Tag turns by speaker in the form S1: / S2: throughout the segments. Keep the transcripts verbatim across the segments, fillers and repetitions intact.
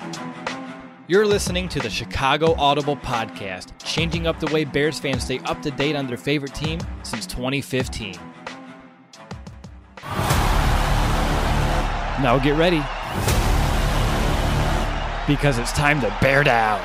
S1: You're listening to the Chicago Audible Podcast, changing up the way Bears fans stay up to date on their favorite team since twenty fifteen. Now get ready, because it's time to bear down.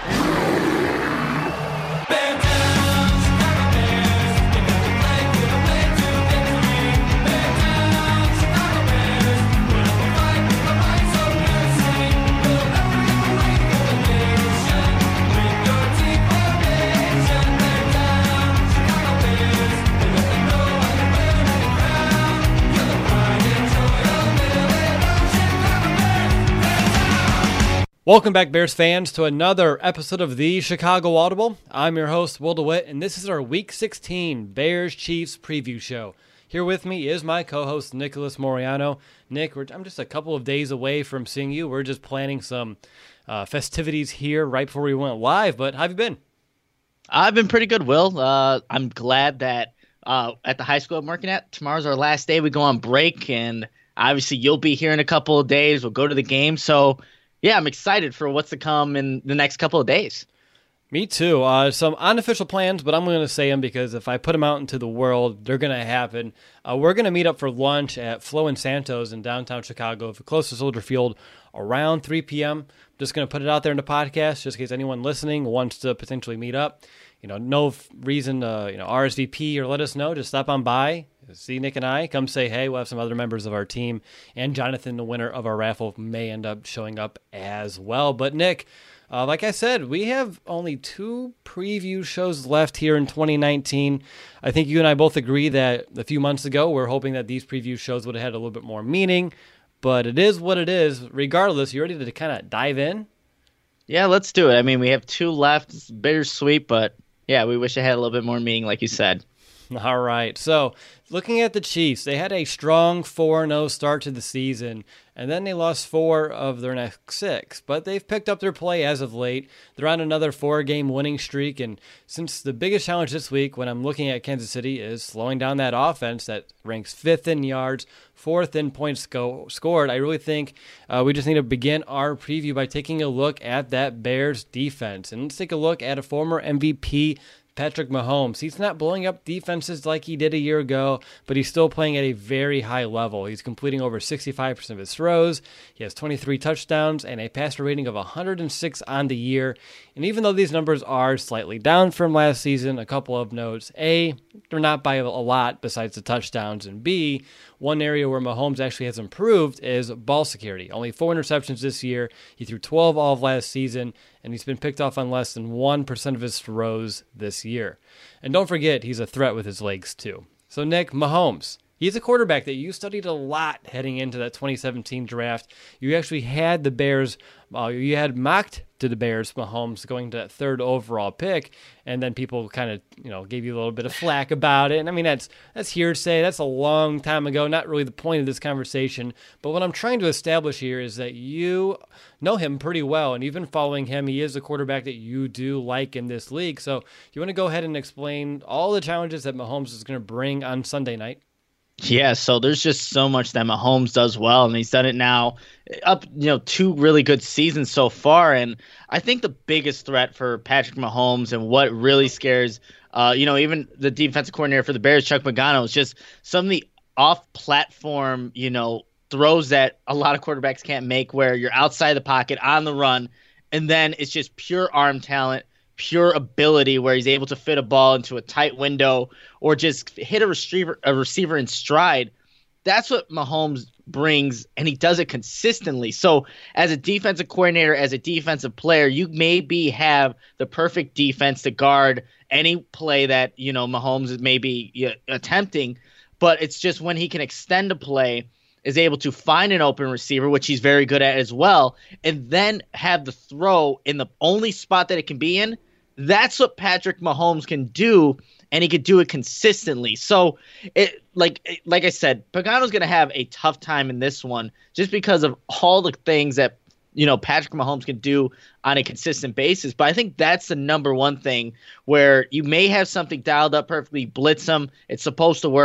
S1: Welcome back, Bears fans, to another episode of the Chicago Audible. I'm your host, Will DeWitt, and this is our Week sixteen Bears-Chiefs preview show. Here with me is my co-host, Nicholas Moriano. Nick, we're, I'm just a couple of days away from seeing you. We're just planning some uh, festivities here right before we went live, but how have you been?
S2: I've been pretty good, Will. Uh, I'm glad that uh, at the high school I'm working at, tomorrow's our last day. We go on break, and obviously you'll be here in a couple of days. We'll go to the game, so... yeah, I'm excited for what's to come in the next couple of days.
S1: Me too. Uh, some unofficial plans, but I'm going to say them because if I put them out into the world, they're going to happen. Uh, we're going to meet up for lunch at Flo and Santos in downtown Chicago, close to Soldier Field, around three p.m. Just going to put it out there in the podcast, just in case anyone listening wants to potentially meet up. You know, no f- reason to you know R S V P or let us know. Just stop on by. See Nick and I, come say hey. We'll have some other members of our team, and Jonathan, the winner of our raffle, may end up showing up as well. But Nick, uh, like I said, we have only two preview shows left here in twenty nineteen. I think you and I both agree that a few months ago, we we're hoping that these preview shows would have had a little bit more meaning, but it is what it is. Regardless, you ready to kind of dive in?
S2: Yeah, let's do it. I mean, we have two left. It's bittersweet, but yeah, we wish it had a little bit more meaning, like you said.
S1: All right, so looking at the Chiefs, they had a strong four and oh start to the season, and then they lost four of their next six, but they've picked up their play as of late. They're on another four-game winning streak, and since the biggest challenge this week when I'm looking at Kansas City is slowing down that offense that ranks fifth in yards, fourth in points sco- scored, I really think uh, we just need to begin our preview by taking a look at that Bears defense. And let's take a look at a former M V P, Patrick Mahomes. He's not blowing up defenses like he did a year ago, but he's still playing at a very high level. He's completing over sixty-five percent of his throws. He has twenty-three touchdowns and a passer rating of one hundred six on the year. And even though these numbers are slightly down from last season, a couple of notes. A, they're not by a lot besides the touchdowns. And B, one area where Mahomes actually has improved is ball security. Only four interceptions this year. He threw twelve all of last season, and he's been picked off on less than one percent of his throws this year. And don't forget, he's a threat with his legs too. So Nick, Mahomes, he's a quarterback that you studied a lot heading into that twenty seventeen draft. You actually had the Bears, uh, you had mocked to the Bears, Mahomes going to that third overall pick, and then people kind of, you know, gave you a little bit of flack about it. And I mean, that's that's hearsay. That's a long time ago. Not really the point of this conversation. But what I'm trying to establish here is that you know him pretty well, and you've been following him. He is a quarterback that you do like in this league. So you want to go ahead and explain all the challenges that Mahomes is going to bring on Sunday night?
S2: Yeah, so there's just so much that Mahomes does well, and he's done it now up, you know, two really good seasons so far. And I think the biggest threat for Patrick Mahomes and what really scares, uh, you know, even the defensive coordinator for the Bears, Chuck Pagano, is just some of the off-platform, you know, throws that a lot of quarterbacks can't make, where you're outside the pocket on the run, and then it's just pure arm talent, pure ability, where he's able to fit a ball into a tight window or just hit a receiver a receiver in stride. That's what Mahomes brings, and he does it consistently. So as a defensive coordinator, as a defensive player, you maybe have the perfect defense to guard any play that, you know, Mahomes is maybe you know, attempting, but it's just when he can extend a play, is able to find an open receiver, which he's very good at as well, and then have the throw in the only spot that it can be in. That's what Patrick Mahomes can do, and he could do it consistently. So, it like like I said, Pagano's going to have a tough time in this one just because of all the things that, you know, Patrick Mahomes can do on a consistent basis. But I think that's the number one thing, where you may have something dialed up perfectly, blitz him, it's supposed to work.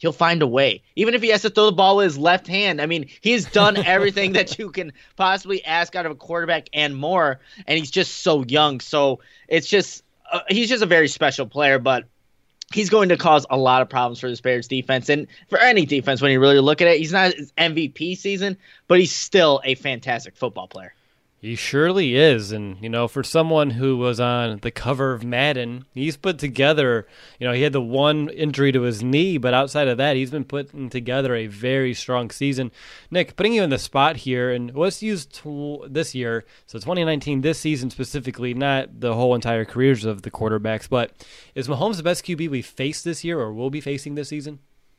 S2: he'll find a way. Even if he has to throw the ball with his left hand. I mean, he's done everything that you can possibly ask out of a quarterback and more, and he's just so young. So it's just uh, he's just a very special player, but he's going to cause a lot of problems for this Bears defense and for any defense when you really look at it. He's not his M V P season, but he's still a fantastic football player.
S1: He surely is. And, you know, for someone who was on the cover of Madden, he's put together, you know, he had the one injury to his knee, but outside of that, he's been putting together a very strong season. Nick, putting you in the spot here, and let's use t- this year, so twenty nineteen, this season specifically, not the whole entire careers of the quarterbacks, but is Mahomes the best Q B we faced this year or will be facing this season?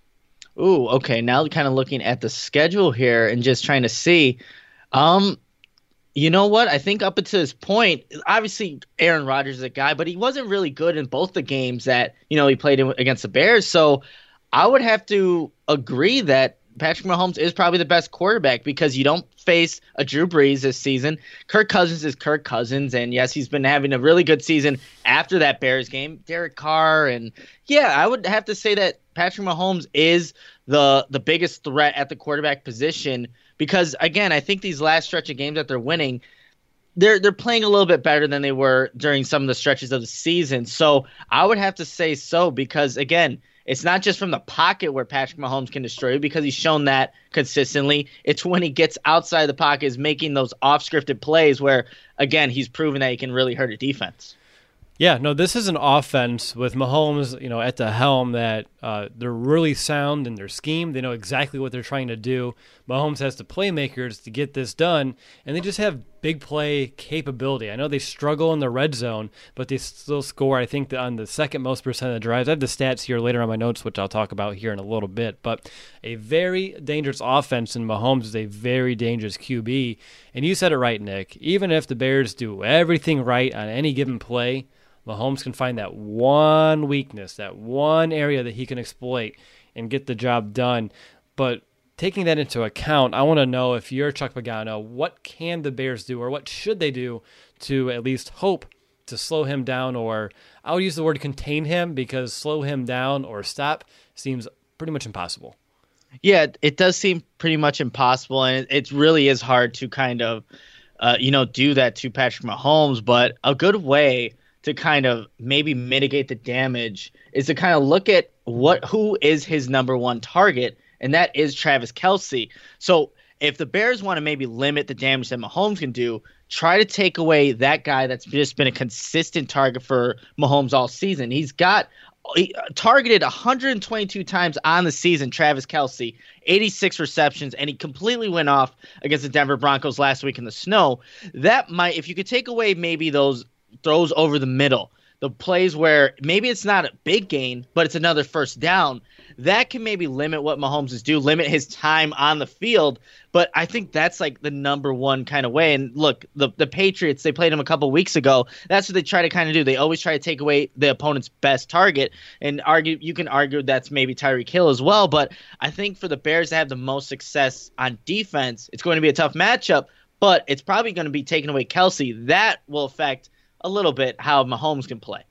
S2: Ooh, okay. Now kind of looking at the schedule here and just trying to see. Um, You know what? I think up until this point, obviously Aaron Rodgers is a guy, but he wasn't really good in both the games that, you know, he played in, against the Bears. So I would have to agree that Patrick Mahomes is probably the best quarterback because you don't face a Drew Brees this season. Kirk Cousins is Kirk Cousins, and yes, he's been having a really good season after that Bears game. Derek Carr, and yeah, I would have to say that Patrick Mahomes is the the biggest threat at the quarterback position because, again, I think these last stretch of games that they're winning, they're they're playing a little bit better than they were during some of the stretches of the season. So I would have to say so because, again, it's not just from the pocket where Patrick Mahomes can destroy you because he's shown that consistently. It's when he gets outside the pocket is making those off-scripted plays where, again, he's proven that he can really hurt a defense.
S1: Yeah, no, this is an offense with Mahomes, you know, at the helm that uh, they're really sound in their scheme. They know exactly what they're trying to do. Mahomes has the playmakers to get this done, and they just have big play capability. I know they struggle in the red zone, but they still score, I think, on the second most percent of drives. I have the stats here later on my notes, which I'll talk about here in a little bit. But a very dangerous offense, and Mahomes is a very dangerous Q B. And you said it right, Nick. Even if the Bears do everything right on any given play, Mahomes can find that one weakness, that one area that he can exploit and get the job done. But taking that into account, I want to know if you're Chuck Pagano, what can the Bears do or what should they do to at least hope to slow him down, or I would use the word contain him because slow him down or stop seems pretty much impossible.
S2: Yeah, it does seem pretty much impossible, and it really is hard to kind of, uh, you know, do that to Patrick Mahomes. But a good way to kind of maybe mitigate the damage is to kind of look at what who is his number one target, and that is Travis Kelce. So if the Bears want to maybe limit the damage that Mahomes can do, try to take away that guy that's just been a consistent target for Mahomes all season. He's got he targeted one hundred twenty-two times on the season, Travis Kelce, eighty-six receptions, and he completely went off against the Denver Broncos last week in the snow. That might, if you could take away maybe those throws over the middle, the plays where maybe it's not a big gain, but it's another first down, that can maybe limit what Mahomes is do, limit his time on the field. But I think that's like the number one kind of way. And look, the the Patriots, they played him a couple weeks ago. That's what they try to kind of do. They always try to take away the opponent's best target, and argue you can argue that's maybe Tyreek Hill as well. But I think for the Bears to have the most success on defense, it's going to be a tough matchup, but it's probably going to be taking away Kelce. That will affect a little bit how Mahomes can play.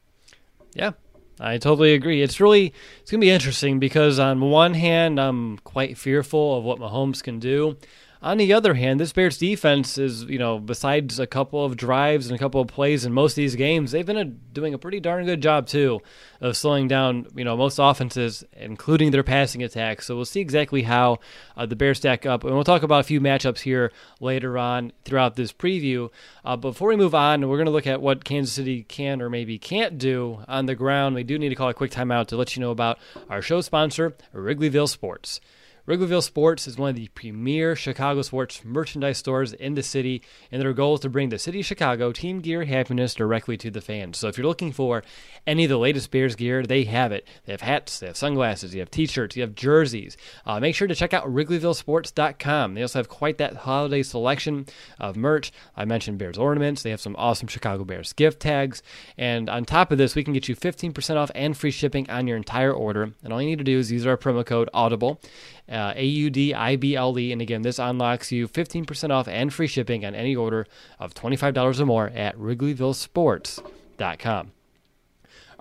S1: Yeah, I totally agree. It's really, it's going to be interesting because on one hand, I'm quite fearful of what Mahomes can do. On the other hand, this Bears defense is, you know, besides a couple of drives and a couple of plays in most of these games, they've been a, doing a pretty darn good job, too, of slowing down, you know, most offenses, including their passing attack. So we'll see exactly how uh, the Bears stack up. And we'll talk about a few matchups here later on throughout this preview. Uh, before we move on, we're going to look at what Kansas City can or maybe can't do on the ground. We do need to call a quick timeout to let you know about our show sponsor, Wrigleyville Sports. Wrigleyville Sports is one of the premier Chicago sports merchandise stores in the city, and their goal is to bring the city of Chicago team gear happiness directly to the fans. So if you're looking for any of the latest Bears gear, they have it. They have hats, they have sunglasses, they have t-shirts, you have jerseys. Uh, make sure to check out Wrigleyville Sports dot com. They also have quite that holiday selection of merch. I mentioned Bears ornaments. They have some awesome Chicago Bears gift tags. And on top of this, we can get you fifteen percent off and free shipping on your entire order. And all you need to do is use our promo code AUDIBLE. Uh, A U D I B L E, and again, this unlocks you fifteen percent off and free shipping on any order of twenty-five dollars or more at Wrigleyville Sports dot com.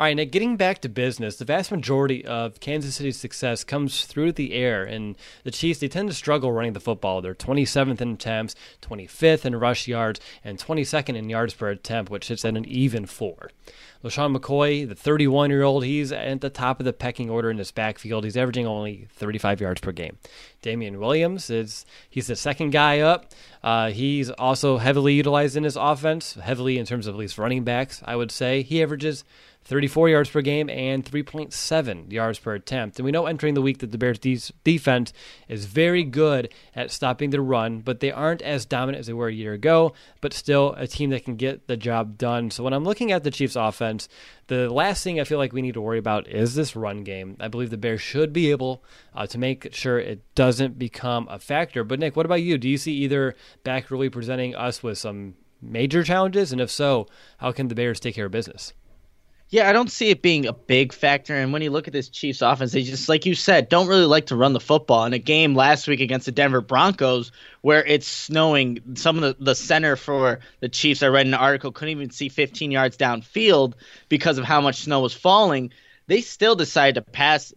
S1: All right, now getting back to business, the vast majority of Kansas City's success comes through the air, and the Chiefs, they tend to struggle running the football. They're twenty-seventh in attempts, twenty-fifth in rush yards, and twenty-second in yards per attempt, which sits at an even four. LaShawn McCoy, the thirty-one-year-old, he's at the top of the pecking order in this backfield. He's averaging only thirty-five yards per game. Damian Williams, is he's the second guy up. Uh, he's also heavily utilized in his offense, heavily in terms of at least running backs, I would say. He averages thirty-four yards per game and three point seven yards per attempt. And we know entering the week that the Bears' de- defense is very good at stopping the run, but they aren't as dominant as they were a year ago, but still a team that can get the job done. So when I'm looking at the Chiefs' offense, the last thing I feel like we need to worry about is this run game. I believe the Bears should be able uh, to make sure it doesn't become a factor. But Nick, what about you? Do you see either back really presenting us with some major challenges? And if so, how can the Bears take care of business?
S2: Yeah, I don't see it being a big factor. And when you look at this Chiefs offense, they just, like you said, don't really like to run the football. In a game last week against the Denver Broncos where it's snowing, some of the, the center for the Chiefs, I read in an article, couldn't even see fifteen yards downfield because of how much snow was falling. They still decided to pass,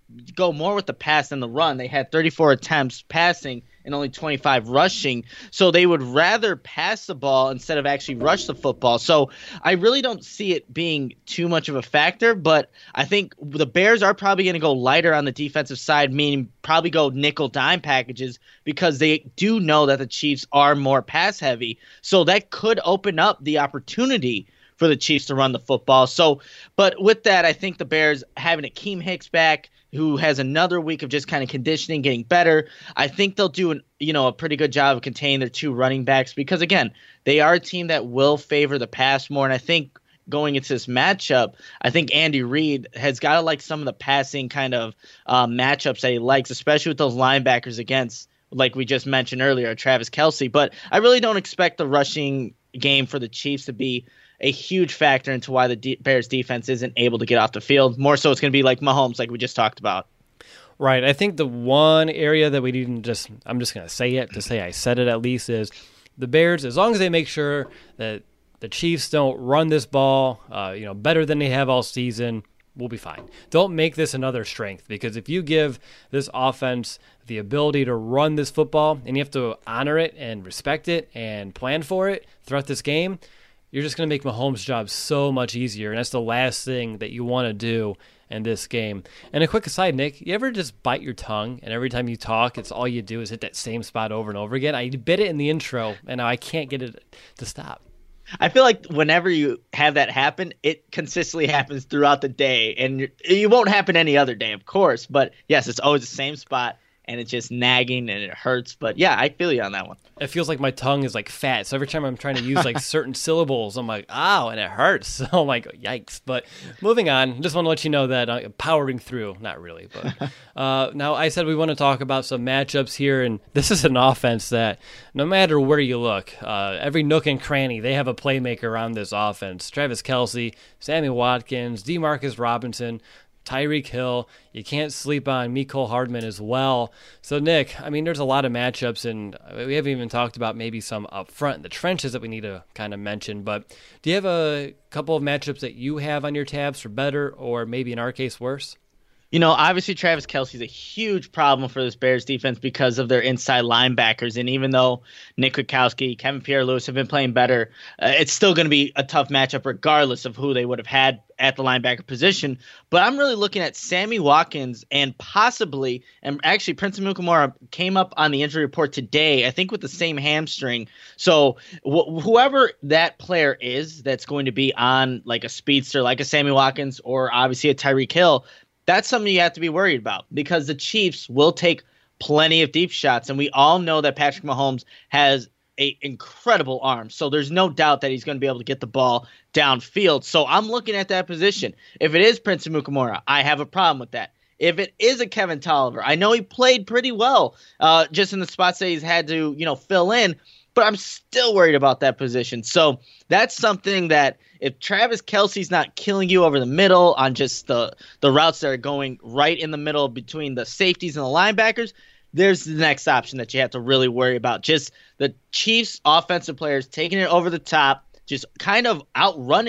S2: go more with the pass than the run. They had thirty-four attempts passing and only twenty-five rushing. So they would rather pass the ball instead of actually rush the football. So I really don't see it being too much of a factor, but I think the Bears are probably going to go lighter on the defensive side, meaning probably go nickel dime packages because they do know that the Chiefs are more pass heavy. So that could open up the opportunity for the Chiefs to run the football. So, but with that, I think the Bears having Akeem Hicks back, who has another week of just kind of conditioning, getting better, I think they'll do an, you know, a pretty good job of containing their two running backs because, again, they are a team that will favor the pass more. And I think going into this matchup, I think Andy Reid has got to like some of the passing kind of uh, matchups that he likes, especially with those linebackers against, like we just mentioned earlier, Travis Kelce. But I really don't expect the rushing game for the Chiefs to be a huge factor into why the D- Bears defense isn't able to get off the field. More so it's going to be like Mahomes, like we just talked about.
S1: Right. I think the one area that we need to just, I'm just going to say it to say I said it at least, is the Bears, as long as they make sure that the Chiefs don't run this ball, uh, you know, better than they have all season, we'll be fine. Don't make this another strength, because if you give this offense the ability to run this football and you have to honor it and respect it and plan for it throughout this game, you're just going to make Mahomes' job so much easier, and that's the last thing that you want to do in this game. And a quick aside, Nick, you ever just bite your tongue, and every time you talk, it's all you do is hit that same spot over and over again? I bit it in the intro, and now I can't get it to stop.
S2: I feel like whenever you have that happen, it consistently happens throughout the day, and it won't happen any other day, of course. But yes, it's always the same spot, and it's just nagging and it hurts. But yeah, I feel you on that one.
S1: It feels like my tongue is like fat. So every time I'm trying to use like certain syllables, I'm like, ow, and it hurts. So I'm like, yikes. But moving on, just want to let you know that I'm powering through. Not really, but uh, now I said we want to talk about some matchups here. And this is an offense that no matter where you look, uh, every nook and cranny, they have a playmaker around this offense. Travis Kelce, Sammy Watkins, Demarcus Robinson, Tyreek Hill. You can't sleep on Mecole Hardman as well. So, Nick, I mean, there's a lot of matchups, and we haven't even talked about maybe some up front in the trenches that we need to kind of mention. But do you have a couple of matchups that you have on your tabs for better, or maybe in our case, worse?
S2: You know, obviously Travis Kelce is a huge problem for this Bears defense because of their inside linebackers. And even though Nick Kwiatkowski, Kevin Pierre-Louis have been playing better, uh, it's still going to be a tough matchup regardless of who they would have had at the linebacker position. But I'm really looking at Sammy Watkins and possibly, and actually Prince Amukamara came up on the injury report today, I think with the same hamstring. So wh- whoever that player is that's going to be on like a speedster, like a Sammy Watkins or obviously a Tyreek Hill, that's something you have to be worried about because the Chiefs will take plenty of deep shots, and we all know that Patrick Mahomes has an incredible arm. So there's no doubt that he's going to be able to get the ball downfield. So I'm looking at that position. If it is Prince Amukamara, I have a problem with that. If it is a Kevin Tolliver, I know he played pretty well uh, just in the spots that he's had to, you know, fill in, but I'm still worried about that position. So that's something that if Travis Kelce's not killing you over the middle on just the, the routes that are going right in the middle between the safeties and the linebackers, there's the next option that you have to really worry about. Just the Chiefs offensive players taking it over the top, just kind of outrunning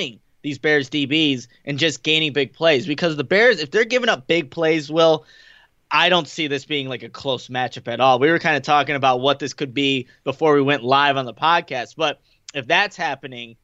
S2: these Bears D Bs and just gaining big plays. Because the Bears, if they're giving up big plays, Will, I don't see this being like a close matchup at all. We were kind of talking about what this could be before we went live on the podcast. But if that's happening,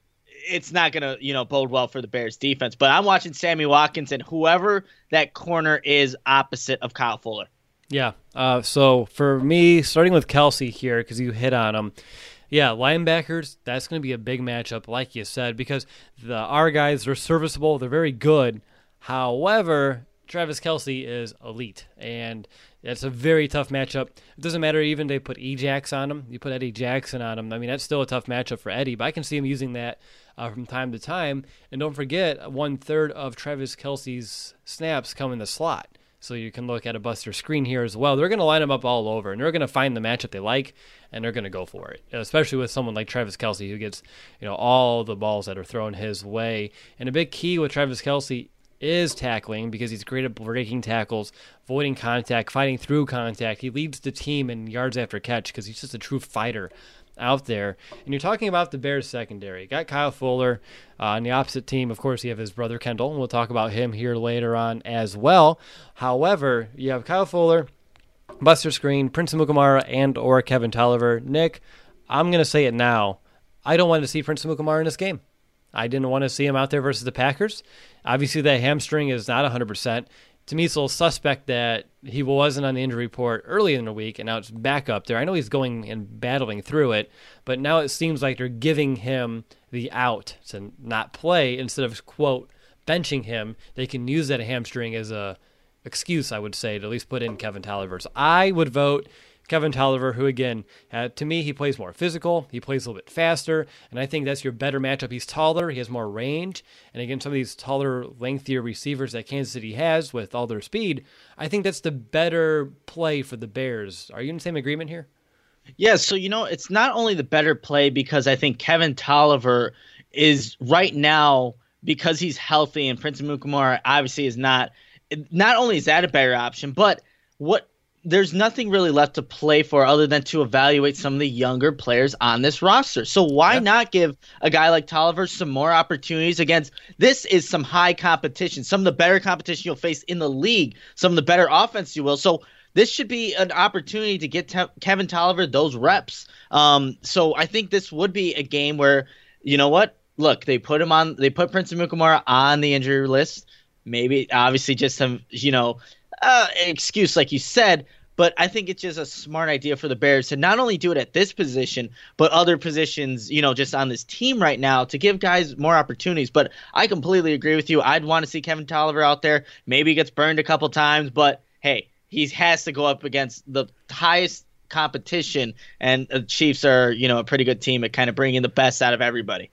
S2: it's not going to, you know, bode well for the Bears defense. But I'm watching Sammy Watkins and whoever that corner is opposite of Kyle Fuller.
S1: Yeah. Uh, so for me, starting with Kelce here, because you hit on him. Yeah, linebackers, that's going to be a big matchup, like you said, because the our guys, they're serviceable. They're very good. However, Travis Kelce is elite, and it's a very tough matchup. It doesn't matter even if they put E-Jax on him. You put Eddie Jackson on him. I mean, that's still a tough matchup for Eddie, but I can see him using that uh, from time to time. And don't forget, one-third of Travis Kelce's snaps come in the slot. So you can look at a Buster screen here as well. They're going to line them up all over, and they're going to find the matchup they like, and they're going to go for it, especially with someone like Travis Kelce who gets, you know, all the balls that are thrown his way. And a big key with Travis Kelce is tackling, because he's great at breaking tackles, avoiding contact, fighting through contact. He leads the team in yards after catch because he's just a true fighter out there. And you're talking about the Bears secondary. Got Kyle Fuller uh, on the opposite team. Of course, you have his brother Kendall, and we'll talk about him here later on as well. However, you have Kyle Fuller, Buster Screen, Prince Amukamara, and or Kevin Tolliver. Nick, I'm going to say it now. I don't want to see Prince Amukamara in this game. I didn't want to see him out there versus the Packers. Obviously, that hamstring is not one hundred percent. To me, it's a little suspect that he wasn't on the injury report early in the week, and now it's back up there. I know he's going and battling through it, but now it seems like they're giving him the out to not play instead of, quote, benching him. They can use that hamstring as a excuse, I would say, to at least put in Kevin Tolliver. So I would vote Kevin Tolliver, who, again, uh, to me, he plays more physical. He plays a little bit faster, and I think that's your better matchup. He's taller. He has more range. And, again, some of these taller, lengthier receivers that Kansas City has with all their speed, I think that's the better play for the Bears. Are you in the same agreement here?
S2: Yeah, so, you know, it's not only the better play because I think Kevin Tolliver is right now, because he's healthy and Prince Amukamara obviously is not, not only is that a better option, but what – there's nothing really left to play for other than to evaluate some of the younger players on this roster. So why yeah. not give a guy like Tolliver some more opportunities against – this is some high competition, some of the better competition you'll face in the league, some of the better offense you will. So this should be an opportunity to get te- Kevin Tolliver those reps. Um, so I think this would be a game where, you know what? Look, they put him on – they put Prince Amukamara on the injury list. Maybe obviously just some, you know – Uh, excuse, like you said, but I think it's just a smart idea for the Bears to not only do it at this position, but other positions, you know, just on this team right now to give guys more opportunities. But I completely agree with you. I'd want to see Kevin Tolliver out there. Maybe he gets burned a couple times, but hey, he has to go up against the highest competition, and the Chiefs are, you know, a pretty good team at kind of bringing the best out of everybody.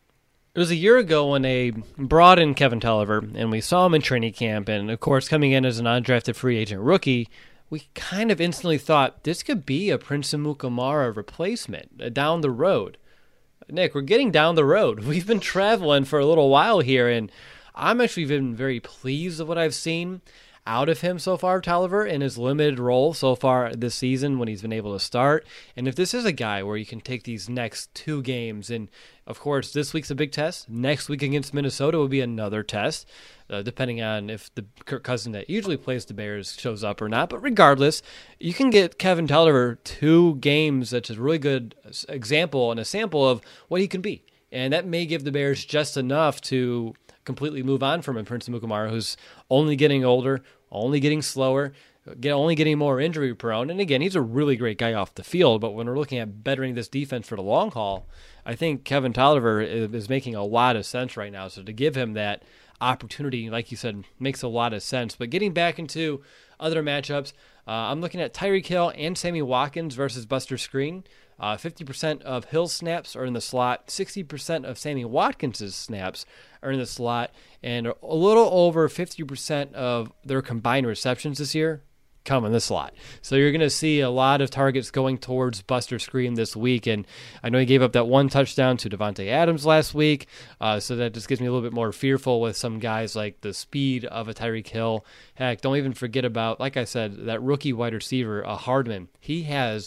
S1: It was a year ago when they brought in Kevin Tolliver, and we saw him in training camp, and of course, coming in as an undrafted free agent rookie, we kind of instantly thought this could be a Prince Amukamara replacement down the road. Nick, we're getting down the road. We've been traveling for a little while here, and I'm actually been very pleased with what I've seen out of him so far, Tolliver, in his limited role so far this season when he's been able to start. And if this is a guy where you can take these next two games, and of course this week's a big test, next week against Minnesota will be another test, uh, depending on if the Kirk Cousins that usually plays the Bears shows up or not. But regardless, you can get Kevin Tolliver two games. That's a really good example and a sample of what he can be. And that may give the Bears just enough to completely move on from him, Prince Amukamara, who's only getting older, only getting slower, get, only getting more injury prone. And again, he's a really great guy off the field, but when we're looking at bettering this defense for the long haul, I think Kevin Tolliver is, is making a lot of sense right now. So to give him that opportunity, like you said, makes a lot of sense. But getting back into other matchups, uh, I'm looking at Tyreek Hill and Sammy Watkins versus Buster Screen. Uh, fifty percent of Hill's snaps are in the slot. sixty percent of Sammy Watkins' snaps are in the slot. And a little over fifty percent of their combined receptions this year come in the slot. So you're going to see a lot of targets going towards Buster Screen this week. And I know he gave up that one touchdown to Davante Adams last week. Uh, so that just gives me a little bit more fearful with some guys like the speed of a Tyreek Hill. Heck, don't even forget about, like I said, that rookie wide receiver, uh, Hardman. He has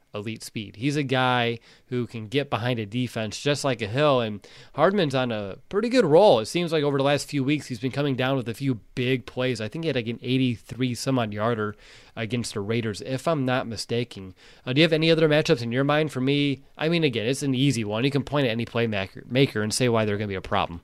S1: elite speed. He's a guy who can get behind a defense just like a Hill, and Hardman's on a pretty good roll. It seems like over the last few weeks he's been coming down with a few big plays. I think he had like an eighty-three some odd yarder against the Raiders, if I'm not mistaken. Uh, do you have any other matchups in your mind? For me, I mean, again, it's an easy one. You can point at any playmaker maker and say why they're going to be a problem.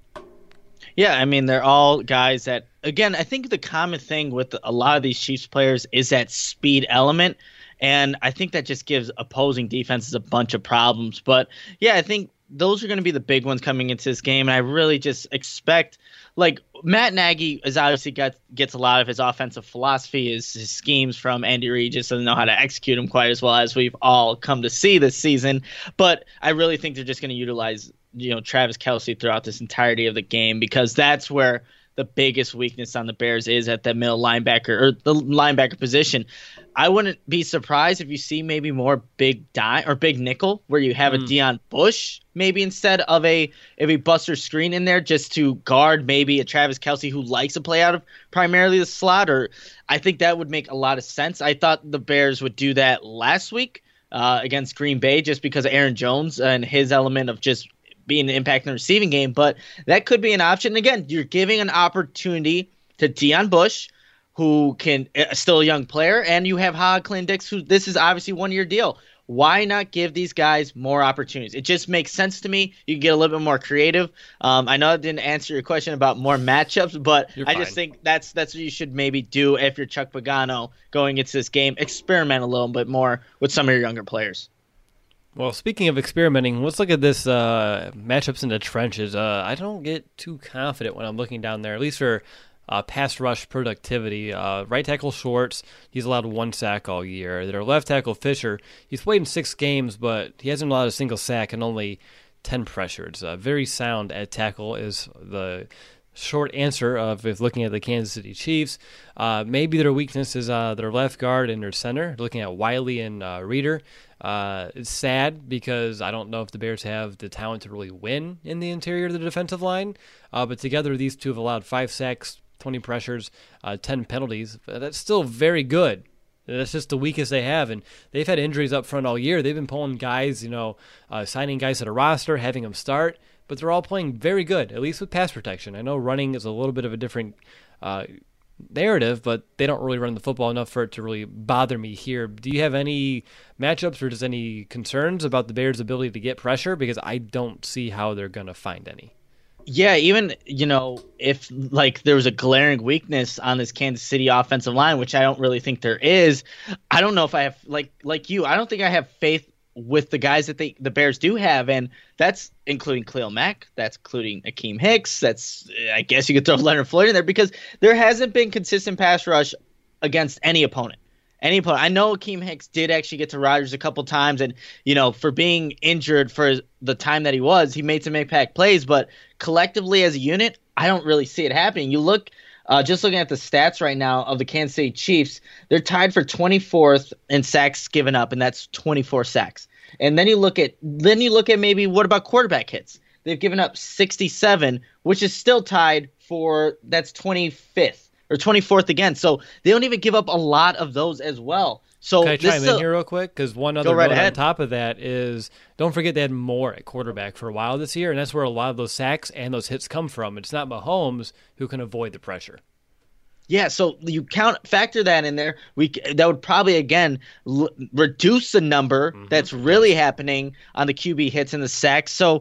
S2: Yeah, I mean, they're all guys that, again, I think the common thing with a lot of these Chiefs players is that speed element. And I think that just gives opposing defenses a bunch of problems. But, yeah, I think those are going to be the big ones coming into this game. And I really just expect, like, Matt Nagy is obviously got, gets a lot of his offensive philosophy, his, his schemes from Andy Reid, just doesn't know how to execute them quite as well as we've all come to see this season. But I really think they're just going to utilize, you know, Travis Kelce throughout this entirety of the game, because that's where the biggest weakness on the Bears is, at that middle linebacker or the linebacker position. I wouldn't be surprised if you see maybe more big dime or big nickel, where you have mm. a Deion Bush maybe instead of a of a Buster Screen in there, just to guard maybe a Travis Kelce who likes to play out of primarily the slot. Or I think that would make a lot of sense. I thought the Bears would do that last week uh, against Green Bay, just because of Aaron Jones and his element of just being an impact in the receiving game. But that could be an option. And again, you're giving an opportunity to Deion Bush, who can uh, still a young player, and you have Ha Clinton Dix, who this is obviously one year deal. Why not give these guys more opportunities? It just makes sense to me. You can get a little bit more creative. Um, I know I didn't answer your question about more matchups, but
S1: You're
S2: I
S1: fine.
S2: just think that's that's what you should maybe do if you're Chuck Pagano going into this game. Experiment a little bit more with some of your younger players.
S1: Well, speaking of experimenting, let's look at this uh, matchups in the trenches. Uh, I don't get too confident when I'm looking down there, at least for uh, pass rush productivity. Uh, right tackle Schwartz, he's allowed one sack all year. Their left tackle Fisher, he's played in six games, but he hasn't allowed a single sack and only ten pressures. Uh, very sound at tackle is the short answer of if looking at the Kansas City Chiefs. Uh, maybe their weakness is uh, their left guard and their center. Looking at Wiley and uh, Reeder. Uh, it's sad because I don't know if the Bears have the talent to really win in the interior of the defensive line. Uh, but together, these two have allowed five sacks, twenty pressures, uh, ten penalties. That's still very good. That's just the weakest they have. And they've had injuries up front all year. They've been pulling guys, you know, uh, signing guys to the roster, having them start. But they're all playing very good, at least with pass protection. I know running is a little bit of a different uh, narrative, but they don't really run the football enough for it to really bother me here. Do you have any matchups or just any concerns about the Bears' ability to get pressure? Because I don't see how they're going to find any.
S2: Yeah, even, you know, if like there was a glaring weakness on this Kansas City offensive line, which I don't really think there is, I don't know if I have, like like you, I don't think I have faith with the guys that they, the Bears do have, and that's including Khalil Mack, that's including Akeem Hicks, that's, I guess you could throw Leonard Floyd in there, because there hasn't been consistent pass rush against any opponent. Any opponent. I know Akeem Hicks did actually get to Rodgers a couple times, and, you know, for being injured for the time that he was, he made some impact plays, but collectively as a unit, I don't really see it happening. You look, uh, just looking at the stats right now of the Kansas City Chiefs, they're tied for twenty-fourth in sacks given up, and that's twenty-four sacks. And then you look at, then you look at maybe what about quarterback hits? They've given up sixty-seven, which is still tied for, that's twenty-fifth or twenty-fourth again. So they don't even give up a lot of those as well. So
S1: can I chime
S2: in
S1: in here real quick? Because one other
S2: right
S1: note
S2: ahead.
S1: on top of that is, don't forget they had Moore at quarterback for a while this year, and that's where a lot of those sacks and those hits come from. It's not Mahomes who can avoid the pressure.
S2: Yeah, so you count factor that in there. We that would probably again l- reduce the number mm-hmm. that's really happening on the Q B hits and the sacks. So,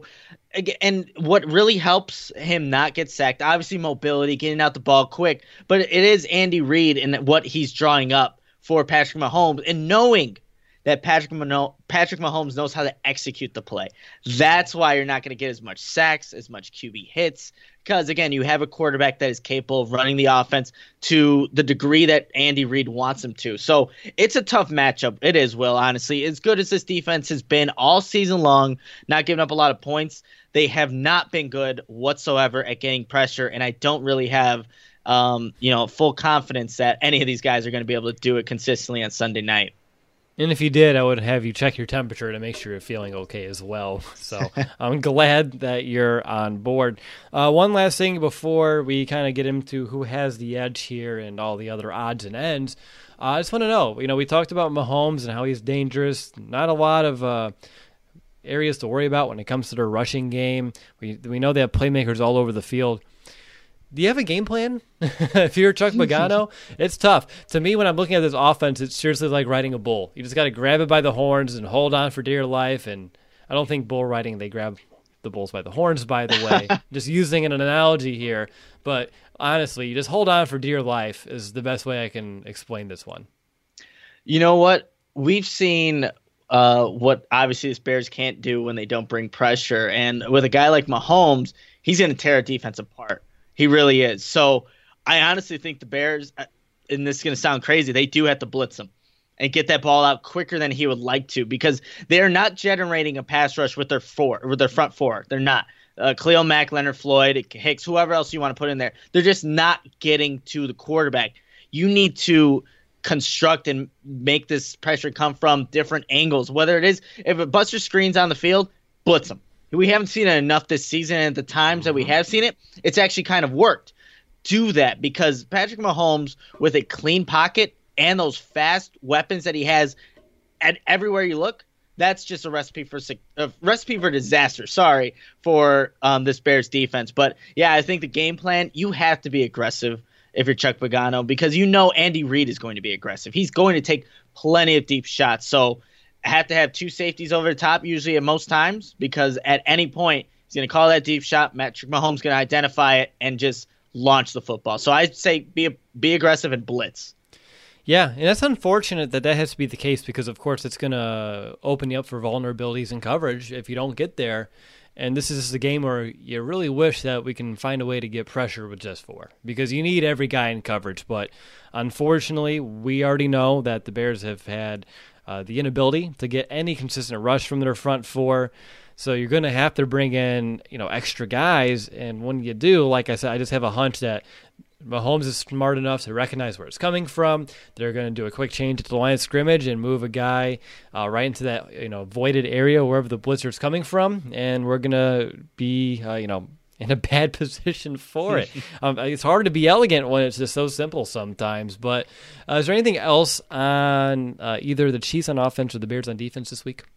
S2: and what really helps him not get sacked, obviously mobility, getting out the ball quick, but it is Andy Reid and what he's drawing up for Patrick Mahomes, and knowing that Patrick Mano- Patrick Mahomes knows how to execute the play. That's why you're not going to get as much sacks, as much Q B hits, because, again, you have a quarterback that is capable of running the offense to the degree that Andy Reid wants him to. So it's a tough matchup. It is, Will, honestly. As good as this defense has been all season long, not giving up a lot of points, they have not been good whatsoever at getting pressure, and I don't really have um, you know, full confidence that any of these guys are going to be able to do it consistently on Sunday night.
S1: And if you did, I would have you check your temperature to make sure you're feeling okay as well. So I'm glad that you're on board. Uh, one last thing before we kind of get into who has the edge here and all the other odds and ends. Uh, I just want to know, you know, we talked about Mahomes and how he's dangerous. Not a lot of uh, areas to worry about when it comes to their rushing game. We we know they have playmakers all over the field. Do you have a game plan? If you're Chuck Pagano, it's tough. To me, when I'm looking at this offense, it's seriously like riding a bull. You just got to grab it by the horns and hold on for dear life. And I don't think bull riding, they grab the bulls by the horns, by the way. Just using an analogy here. But honestly, you just hold on for dear life is the best way I can explain this one.
S2: You know what? We've seen uh, what obviously the Bears can't do when they don't bring pressure. And with a guy like Mahomes, he's going to tear a defense apart. He really is. So I honestly think the Bears, and this is going to sound crazy, they do have to blitz him and get that ball out quicker than he would like to, because they're not generating a pass rush with their four, with their front four. They're not. Uh, Khalil Mack, Leonard Floyd, Hicks, whoever else you want to put in there. They're just not getting to the quarterback. You need to construct and make this pressure come from different angles, whether it is, if a buster screen's on the field, blitz him. We haven't seen it enough this season, and at the times that we have seen it, it's actually kind of worked. Do that, because Patrick Mahomes, with a clean pocket and those fast weapons that he has at everywhere you look, that's just a recipe for a recipe for disaster. Sorry for um, this Bears defense, but yeah, I think the game plan, you have to be aggressive if you're Chuck Pagano, because you know Andy Reid is going to be aggressive. He's going to take plenty of deep shots, so have to have two safeties over the top usually at most times, because at any point he's going to call that deep shot. Patrick Mahomes going to identify it and just launch the football. So I'd say be be aggressive and blitz.
S1: Yeah, and that's unfortunate that that has to be the case, because of course it's going to open you up for vulnerabilities in coverage if you don't get there. And this is a game where you really wish that we can find a way to get pressure with just four, because you need every guy in coverage. But unfortunately, we already know that the Bears have had Uh, the inability to get any consistent rush from their front four. So you're going to have to bring in, you know, extra guys. And when you do, like I said, I just have a hunch that Mahomes is smart enough to recognize where it's coming from. They're going to do a quick change at the line of scrimmage and move a guy uh, right into that, you know, voided area wherever the blitzer is coming from. And we're going to be, uh, you know, in a bad position for it. um, it's hard to be elegant when it's just so simple sometimes. But uh, is there anything else on uh, either the Chiefs on offense or the Bears on defense this week?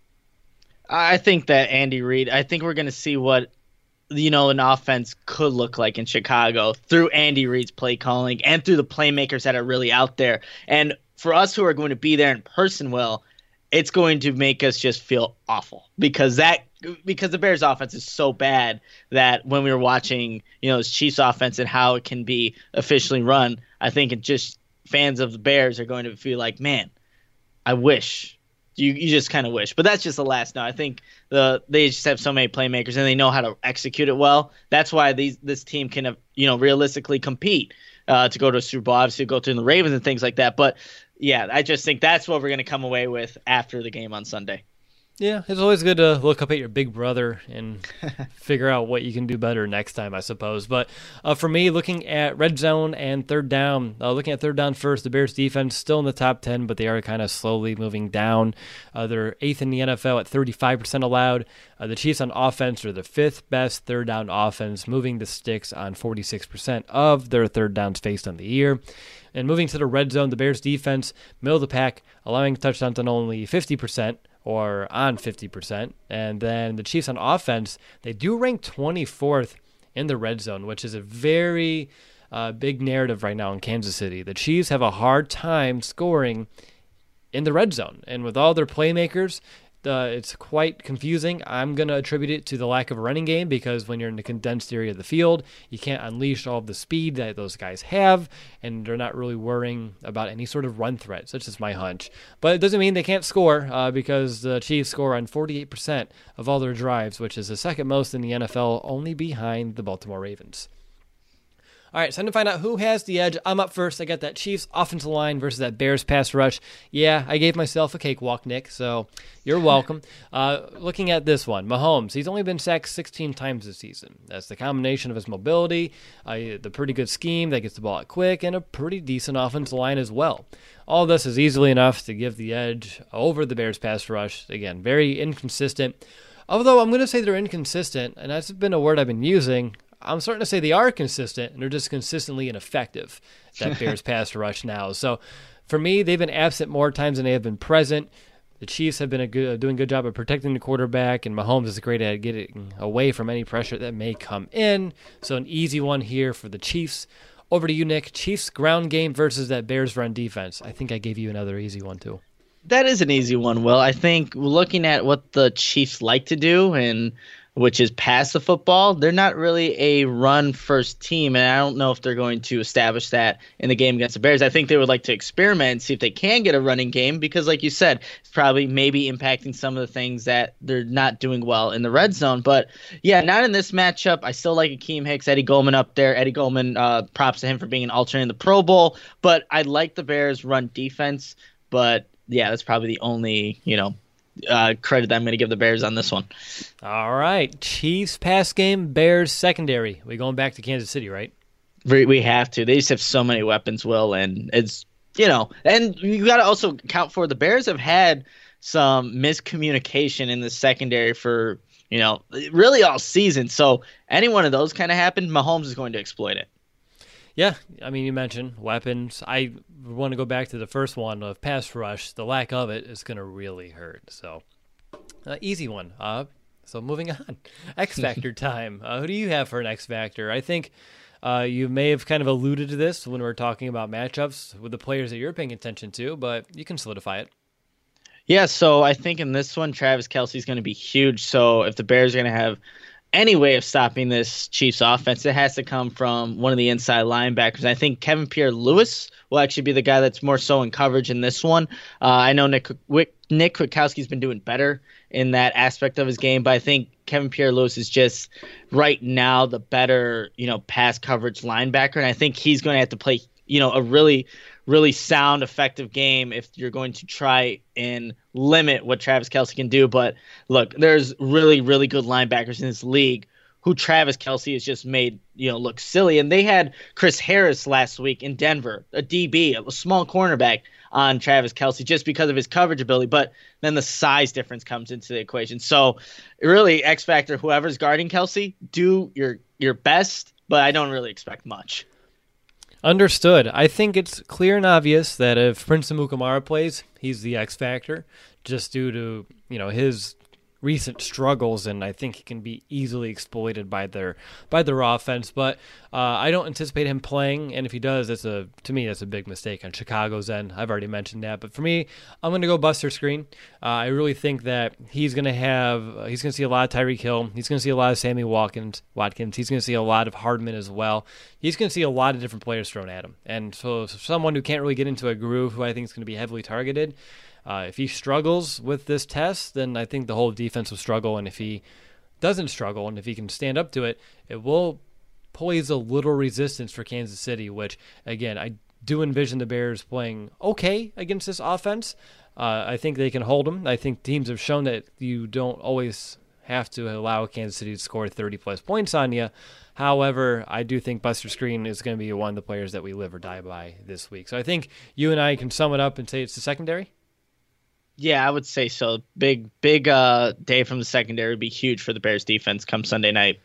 S2: I think that Andy Reid, I think we're going to see what, you know, an offense could look like in Chicago through Andy Reid's play calling and through the playmakers that are really out there. And for us who are going to be there in person, Will, it's going to make us just feel awful, because that because the Bears offense is so bad that when we were watching, you know, this Chiefs offense and how it can be officially run, I think it just fans of the Bears are going to feel like, man, I wish. You you just kind of wish. But that's just the last note. I think the they just have so many playmakers and they know how to execute it well. That's why these this team can, you know, realistically compete uh, to go to a Super Bowl, obviously go through the Ravens and things like that. But yeah, I just think that's what we're going to come away with after the game on Sunday.
S1: Yeah, it's always good to look up at your big brother and figure out what you can do better next time, I suppose. But uh, for me, looking at red zone and third down, uh, looking at third down first, the Bears defense still in the top ten, but they are kind of slowly moving down. Uh, they're eighth in the N F L at thirty-five percent allowed. Uh, the Chiefs on offense are the fifth best third down offense, moving the sticks on forty-six percent of their third downs faced on the year. And moving to the red zone, the Bears defense, middle of the pack, allowing touchdowns on only fifty percent. Or on fifty percent. And then the Chiefs on offense, they do rank twenty-fourth in the red zone, which is a very uh, big narrative right now in Kansas City. The Chiefs have a hard time scoring in the red zone. And with all their playmakers, uh, it's quite confusing. I'm going to attribute it to the lack of a running game, because when you're in the condensed area of the field, you can't unleash all of the speed that those guys have, and they're not really worrying about any sort of run threat. Such as my hunch. But it doesn't mean they can't score, uh, because the Chiefs score on forty-eight percent of all their drives, which is the second most in the N F L, only behind the Baltimore Ravens. All right, it's time to find out who has the edge. I'm up first. I got that Chiefs offensive line versus that Bears pass rush. Yeah, I gave myself a cakewalk, Nick, so you're welcome. uh, looking at this one, Mahomes, he's only been sacked sixteen times this season. That's the combination of his mobility, uh, the pretty good scheme that gets the ball out quick, and a pretty decent offensive line as well. All this is easily enough to give the edge over the Bears pass rush. Again, very inconsistent. Although I'm going to say they're inconsistent, and that's been a word I've been using, I'm starting to say they are consistent, and they're just consistently ineffective, that Bears pass rush now. So for me, they've been absent more times than they have been present. The Chiefs have been a good, doing a good job of protecting the quarterback, and Mahomes is great at getting away from any pressure that may come in. So an easy one here for the Chiefs. Over to you, Nick. Chiefs ground game versus that Bears run defense. I think I gave you another easy one, too.
S2: That is an easy one, Will. I think looking at what the Chiefs like to do, and which is pass the football, they're not really a run-first team, and I don't know if they're going to establish that in the game against the Bears. I think they would like to experiment and see if they can get a running game because, like you said, it's probably maybe impacting some of the things that they're not doing well in the red zone. But, yeah, not in this matchup. I still like Akeem Hicks, Eddie Goldman up there. Eddie Goldman, uh, props to him for being an alternate in the Pro Bowl. But I like the Bears' run defense, but, yeah, that's probably the only, you know, Uh, credit that I'm going to give the Bears on this one.
S1: All right. Chiefs pass game, Bears secondary. We going back to Kansas City, right?
S2: We, we have to. They just have so many weapons, Will, and it's, you know, and you got to also account for the Bears have had some miscommunication in the secondary for, you know, really all season. So any one of those kind of happened, Mahomes is going to exploit it.
S1: Yeah, I mean, you mentioned weapons. I want to go back to the first one of pass rush. The lack of it is going to really hurt. So, uh, easy one. Uh, so, moving on. X Factor time. Uh, who do you have for an X Factor? I think uh, you may have kind of alluded to this when we were talking about matchups with the players that you're paying attention to, but you can solidify it.
S2: Yeah, so I think in this one, Travis Kelce is going to be huge. So, if the Bears are going to have any way of stopping this Chiefs offense, it has to come from one of the inside linebackers. I think Kevin Pierre-Louis will actually be the guy that's more so in coverage in this one. Uh, I know Nick Wick, Nick Kwiatkowski's been doing better in that aspect of his game, but I think Kevin Pierre-Louis is just right now the better, you know, pass coverage linebacker, and I think he's going to have to play, you know, a really, really sound, effective game if you're going to try and limit what Travis Kelce can do. But look, there's really, really good linebackers in this league who Travis Kelce has just made, you know, look silly. And they had Chris Harris last week in Denver, a D B, a small cornerback on Travis Kelce just because of his coverage ability. But then the size difference comes into the equation. So really, X Factor, whoever's guarding Kelce, do your your best, but I don't really expect much.
S1: Understood. I think it's clear and obvious that if Prince Amukamara plays, he's the X factor, just due to, you know, his recent struggles, and I think he can be easily exploited by their by their offense. But uh, I don't anticipate him playing, and if he does, that's a to me that's a big mistake on Chicago's end. I've already mentioned that, but for me, I'm going to go Buster Screen. Uh, I really think that he's going to have uh, he's going to see a lot of Tyreek Hill. He's going to see a lot of Sammy Watkins. Watkins. He's going to see a lot of Hardman as well. He's going to see a lot of different players thrown at him, and so someone who can't really get into a groove, who I think is going to be heavily targeted. Uh, if he struggles with this test, then I think the whole defense will struggle. And if he doesn't struggle, and if he can stand up to it, it will pose a little resistance for Kansas City, which, again, I do envision the Bears playing okay against this offense. Uh, I think they can hold them. I think teams have shown that you don't always have to allow Kansas City to score thirty-plus points on you. However, I do think Buster Screen is going to be one of the players that we live or die by this week. So I think you and I can sum it up and say it's the secondary.
S2: Yeah, I would say so. Big, big uh, day from the secondary would be huge for the Bears defense come Sunday night.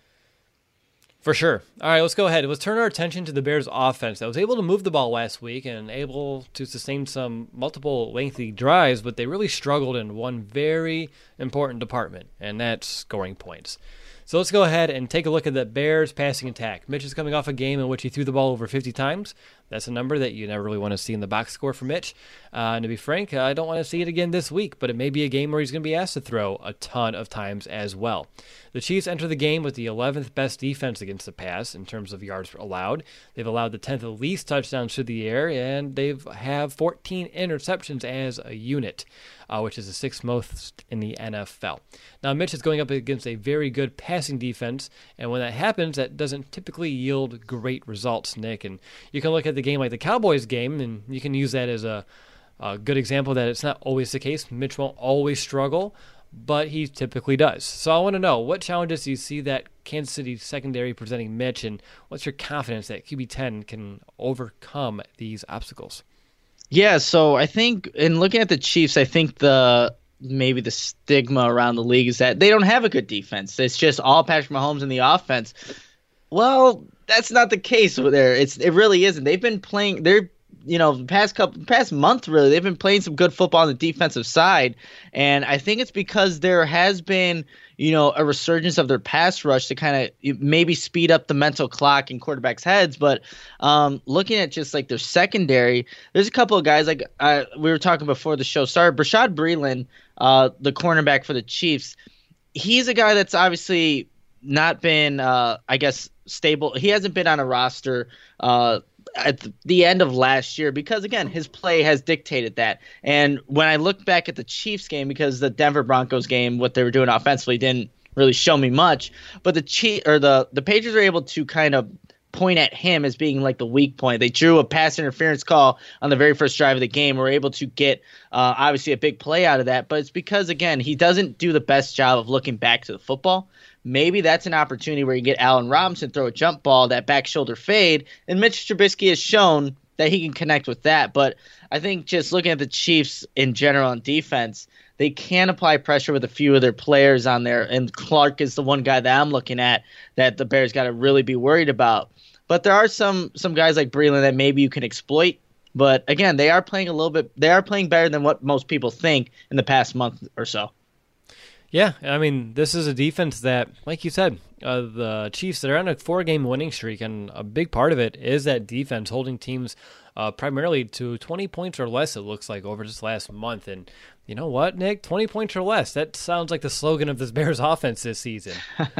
S1: For sure. All right, let's go ahead. Let's turn our attention to the Bears offense that was able to move the ball last week and able to sustain some multiple lengthy drives, but they really struggled in one very important department, and that's scoring points. So let's go ahead and take a look at the Bears passing attack. Mitch is coming off a game in which he threw the ball over fifty times. That's a number that you never really want to see in the box score for Mitch. Uh, and to be frank, I don't want to see it again this week, but it may be a game where he's going to be asked to throw a ton of times as well. The Chiefs enter the game with the eleventh best defense against the pass in terms of yards allowed. They've allowed the tenth least touchdowns through the air, and they have fourteen interceptions as a unit, uh, which is the sixth most in the N F L. Now, Mitch is going up against a very good passing defense, and when that happens, that doesn't typically yield great results, Nick. And you can look at the game like the Cowboys game, and you can use that as a, a good example that it's not always the case. Mitch won't always struggle, but he typically does. So I want to know, what challenges do you see that Kansas City secondary presenting Mitch, and what's your confidence that Q B ten can overcome these obstacles?
S2: Yeah, so I think in looking at the Chiefs, I think the maybe the stigma around the league is that they don't have a good defense. It's just all Patrick Mahomes in the offense. Well, that's not the case over there. It's it really isn't. They've been playing. They're you know the past couple past month really. They've been playing some good football on the defensive side, and I think it's because there has been you know a resurgence of their pass rush to kind of maybe speed up the mental clock in quarterbacks' heads. But um, looking at just like their secondary, there's a couple of guys like uh, we were talking before the show started. Bashaud Breeland, uh, the cornerback for the Chiefs, he's a guy that's obviously not been, uh, I guess, stable. He hasn't been on a roster uh, at the end of last year because, again, his play has dictated that. And when I look back at the Chiefs game, because the Denver Broncos game, what they were doing offensively didn't really show me much, but the Chief or the the Patriots were able to kind of point at him as being like the weak point. They drew a pass interference call on the very first drive of the game. Were able to get uh, obviously a big play out of that, but it's because, again, he doesn't do the best job of looking back to the football. Maybe that's an opportunity where you get Allen Robinson, throw a jump ball, that back shoulder fade, and Mitch Trubisky has shown that he can connect with that. But I think just looking at the Chiefs in general on defense, they can apply pressure with a few of their players on there, and Clark is the one guy that I'm looking at that the Bears got to really be worried about. But there are some some guys like Breeland that maybe you can exploit. But again, they are playing a little bit. They are playing better than what most people think in the past month or so.
S1: Yeah, I mean, this is a defense that, like you said, uh, the Chiefs, they're on a four-game winning streak, and a big part of it is that defense holding teams uh, primarily to twenty points or less, it looks like, over this last month. And you know what, Nick? twenty points or less. That sounds like the slogan of this Bears offense this season.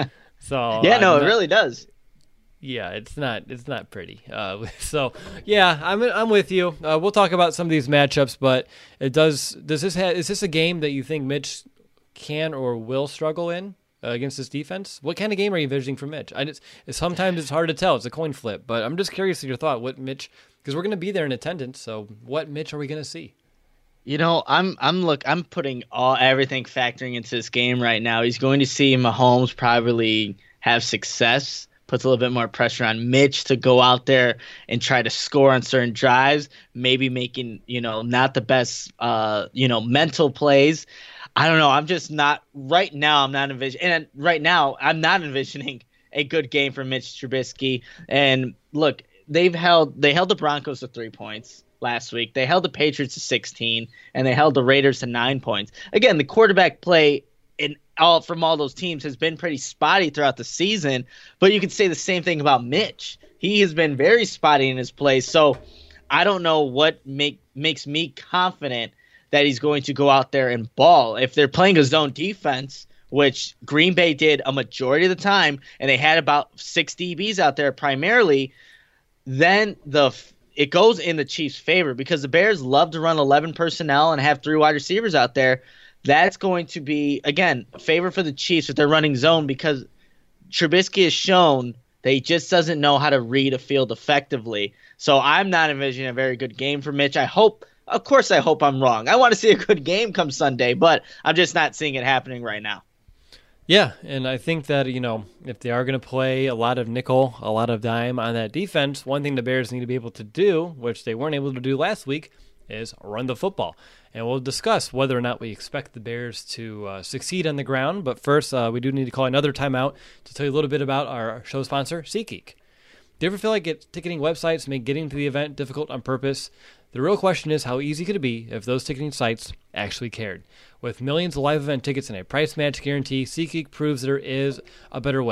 S1: So
S2: yeah, no,
S1: not,
S2: it really does.
S1: Yeah, it's not it's not pretty. Uh, so yeah, I'm I'm with you. Uh, we'll talk about some of these matchups, but it does. Does this ha- is this a game that you think Mitch can or will struggle in uh, against this defense? What kind of game are you envisioning for Mitch? I just, sometimes it's hard to tell. It's a coin flip, but I'm just curious of your thought. What Mitch? Because we're going to be there in attendance. So what Mitch are we going to see?
S2: You know, I'm I'm look I'm putting all everything factoring into this game right now. He's going to see Mahomes probably have success. Puts a little bit more pressure on Mitch to go out there and try to score on certain drives, maybe making, you know, not the best, uh, you know, mental plays. I don't know. I'm just not right now. I'm not envisioning, and right now I'm not envisioning a good game for Mitch Trubisky. And look, they've held they held the Broncos to three points last week. They held the Patriots to sixteen, and they held the Raiders to nine points. Again, the quarterback play in all from all those teams has been pretty spotty throughout the season. But you could say the same thing about Mitch. He has been very spotty in his play. So I don't know what make makes me confident that he's going to go out there and ball. If they're playing a zone defense, which Green Bay did a majority of the time, and they had about six D Bs out there primarily, then the it goes in the Chiefs' favor because the Bears love to run eleven personnel and have three wide receivers out there. That's going to be, again, a favor for the Chiefs if they're running zone because Trubisky has shown that he just doesn't know how to read a field effectively. So I'm not envisioning a very good game for Mitch. I hope – Of course I hope I'm wrong. I want to see a good game come Sunday, but I'm just not seeing it happening right now.
S1: Yeah, and I think that, you know, if they are going to play a lot of nickel, a lot of dime on that defense, one thing the Bears need to be able to do, which they weren't able to do last week, is run the football. And we'll discuss whether or not we expect the Bears to uh, succeed on the ground. But first, uh, we do need to call another timeout to tell you a little bit about our show sponsor, SeatGeek. Do you ever feel like it, ticketing websites make getting to the event difficult on purpose? The real question is, how easy could it be if those ticketing sites actually cared? With millions of live event tickets and a price match guarantee, SeatGeek proves there is a better way.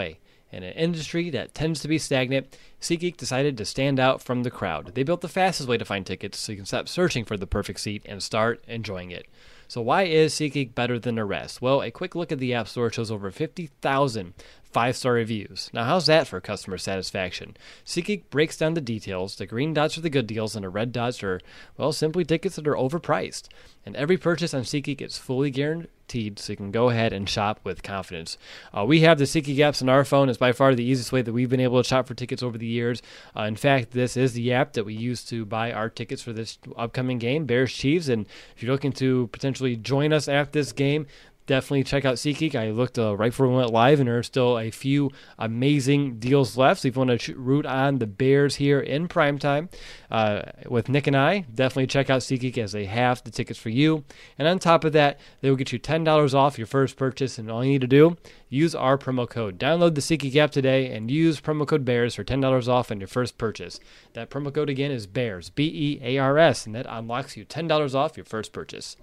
S1: In an industry that tends to be stagnant, SeatGeek decided to stand out from the crowd. They built the fastest way to find tickets so you can stop searching for the perfect seat and start enjoying it. So why is SeatGeek better than the rest? Well, a quick look at the App Store shows over fifty thousand five-star reviews. Now, how's that for customer satisfaction? SeatGeek breaks down the details. The green dots are the good deals, and the red dots are, well, simply tickets that are overpriced. And every purchase on SeatGeek is fully guaranteed, so you can go ahead and shop with confidence. Uh, we have the SeatGeek apps on our phone. It's by far the easiest way that we've been able to shop for tickets over the years. Uh, in fact, this is the app that we use to buy our tickets for this upcoming game, Bears-Chiefs. And if you're looking to potentially join us at this game, definitely check out SeatGeek. I looked uh, right before we went live, and there are still a few amazing deals left. So if you want to root on the Bears here in primetime uh, with Nick and I, definitely check out SeatGeek as they have the tickets for you. And on top of that, they will get you ten dollars off your first purchase, and all you need to do, use our promo code. Download the SeatGeek app today and use promo code BEARS for ten dollars off on your first purchase. That promo code again is BEARS, B E A R S, and that unlocks you ten dollars off your first purchase.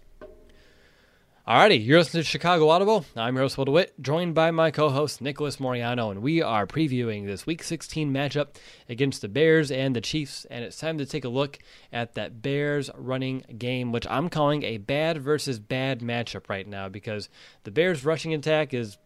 S1: Alrighty, you're listening to Chicago Audible. I'm your host, Will DeWitt, joined by my co-host, Nicholas Moriano, and we are previewing this Week sixteen matchup against the Bears and the Chiefs, and it's time to take a look at that Bears running game, which I'm calling a bad versus bad matchup right now, because the Bears rushing attack is,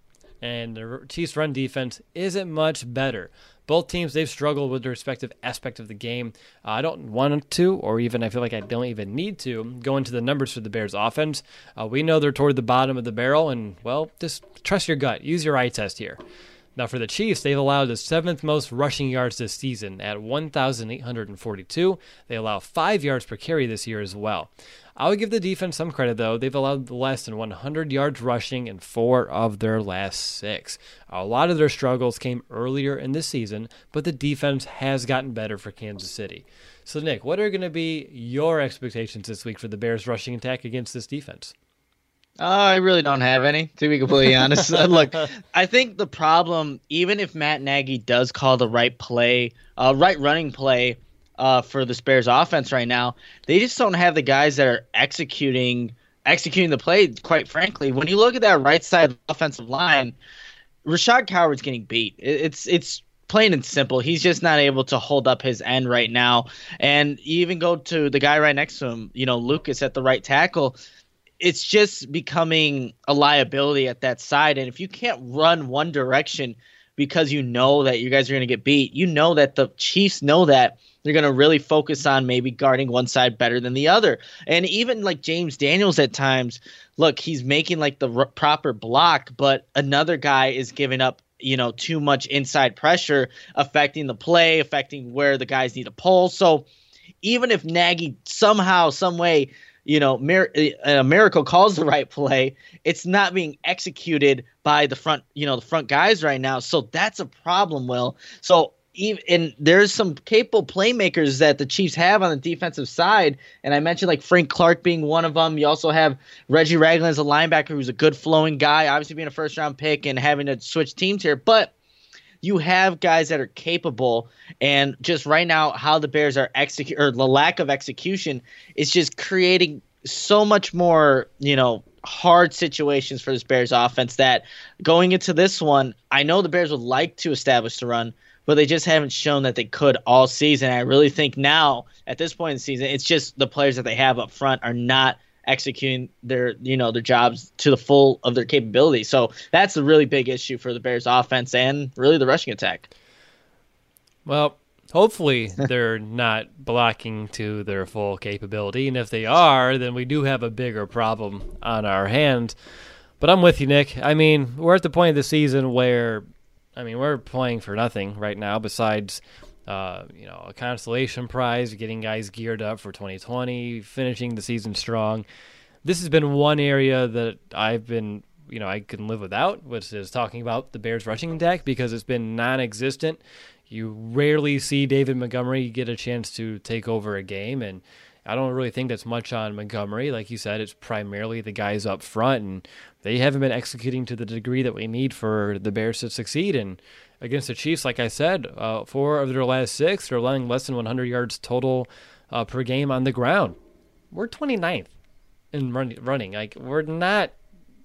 S1: and the Chiefs run defense isn't much better. Both teams, they've struggled with their respective aspect of the game. Uh, I don't want to, or even I feel like I don't even need to, go into the numbers for the Bears offense. Uh, we know they're toward the bottom of the barrel, and, well, just trust your gut. Use your eye test here. Now, for the Chiefs, they've allowed the seventh most rushing yards this season at one thousand eight hundred forty-two. They allow five yards per carry this year as well. I would give the defense some credit, though. They've allowed less than one hundred yards rushing in four of their last six. A lot of their struggles came earlier in the season, but the defense has gotten better for Kansas City. So, Nick, what are going to be your expectations this week for the Bears rushing attack against this defense?
S2: Uh, I really don't have any, to be completely honest. Look, I think the problem, even if Matt Nagy does call the right play, uh, right running play uh, for the Bears offense right now, they just don't have the guys that are executing executing the play, quite frankly. When you look at that right side offensive line, Rashad Coward's getting beat. It's it's plain and simple. He's just not able to hold up his end right now. And you even go to the guy right next to him, you know, Lucas at the right tackle. It's just becoming a liability at that side. And if you can't run one direction because you know that you guys are going to get beat, you know that the Chiefs know that they're going to really focus on maybe guarding one side better than the other. And even like James Daniels at times, look, he's making like the r- proper block, but another guy is giving up, you know, too much inside pressure, affecting the play, affecting where the guys need to pull. So even if Nagy somehow, some way, you know, mir- a miracle calls the right play, it's not being executed by the front, you know, the front guys right now. So that's a problem, Will. So even, and there's some capable playmakers that the Chiefs have on the defensive side. And I mentioned like Frank Clark being one of them. You also have Reggie Ragland as a linebacker who's a good flowing guy, obviously being a first round pick and having to switch teams here. But you have guys that are capable, and just right now how the Bears are execute or the lack of execution is just creating so much more, you know, hard situations for this Bears offense that going into this one, I know the Bears would like to establish the run, but they just haven't shown that they could all season. I really think now at this point in the season, it's just the players that they have up front are not executing their, you know, their jobs to the full of their capability. So that's a really big issue for the Bears offense and really the rushing attack.
S1: Well, hopefully they're not blocking to their full capability. And if they are, then we do have a bigger problem on our hands. But I'm with you, Nick. I mean, we're at the point of the season where, I mean, we're playing for nothing right now besides Uh, you know, a consolation prize, getting guys geared up for twenty twenty, finishing the season strong. This has been one area that I've been, you know, I can live without, which is talking about the Bears rushing attack, because it's been non-existent. You rarely see David Montgomery get a chance to take over a game, and I don't really think that's much on Montgomery. Like you said, it's primarily the guys up front, and they haven't been executing to the degree that we need for the Bears to succeed. And against the Chiefs, like I said, uh, four of their last six, they're allowing less than one hundred yards total uh, per game on the ground. We're twenty-ninth in run- running. Like, we're not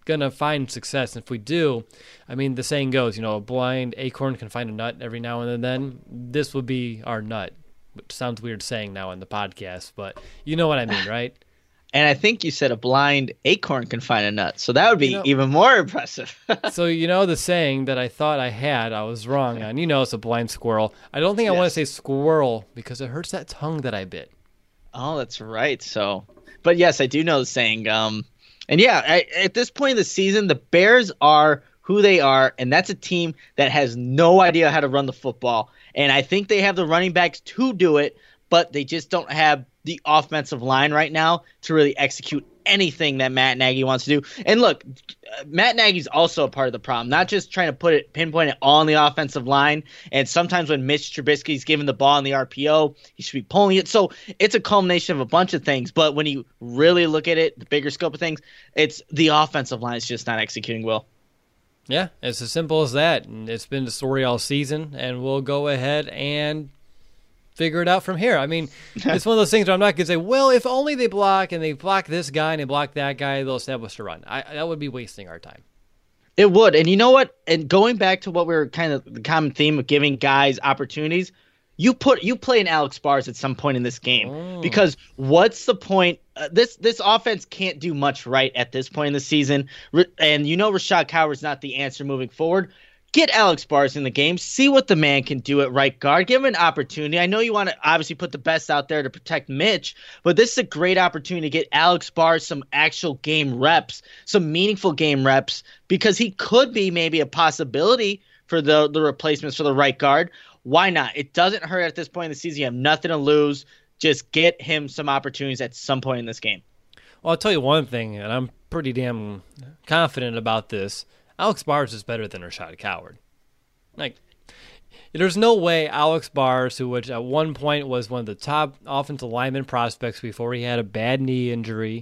S1: going to find success. And if we do, I mean, the saying goes, you know, a blind acorn can find a nut every now and then. This would be our nut, which sounds weird saying now in the podcast, but you know what I mean, right?
S2: And I think you said a blind acorn can find a nut, so that would be
S1: you know,
S2: even more impressive.
S1: So you know the saying that I thought I had, I was wrong on. You know it's a blind squirrel. I don't think I yes. want to say squirrel because it hurts that tongue that I bit.
S2: Oh, that's right. So, but yes, I do know the saying. Um, and yeah, I, at this point in the season, the Bears are who they are, and that's a team that has no idea how to run the football. And I think they have the running backs to do it, but they just don't have the offensive line right now to really execute anything that Matt Nagy wants to do. And look, Matt Nagy's also a part of the problem, not just trying to put it, pinpoint it all on the offensive line. And sometimes when Mitch Trubisky's given the ball in the R P O, he should be pulling it. So it's a culmination of a bunch of things. But when you really look at it, the bigger scope of things, it's the offensive line is just not executing well.
S1: Yeah, it's as simple as that. And it's been the story all season, and we'll go ahead and figure it out from here. I mean, it's one of those things where I'm not going to say, well, if only they block and they block this guy and they block that guy, they'll establish a run. I, that would be wasting our time.
S2: It would. And you know what? And going back to what we were kind of the common theme of giving guys opportunities, you put you play an Alex Bars at some point in this game oh. because what's the point? Uh, this this offense can't do much right at this point in the season. And you know Rashad Coward's not the answer moving forward. Get Alex Bars in the game. See what the man can do at right guard. Give him an opportunity. I know you want to obviously put the best out there to protect Mitch, but this is a great opportunity to get Alex Bars some actual game reps, some meaningful game reps, because he could be maybe a possibility for the, the replacements for the right guard. Why not? It doesn't hurt at this point in the season. You have nothing to lose. Just get him some opportunities at some point in this game.
S1: Well, I'll tell you one thing, and I'm pretty damn confident about this. Alex Bars is better than Rashad Coward. Like, there's no way Alex Bars, who which at one point was one of the top offensive lineman prospects before he had a bad knee injury,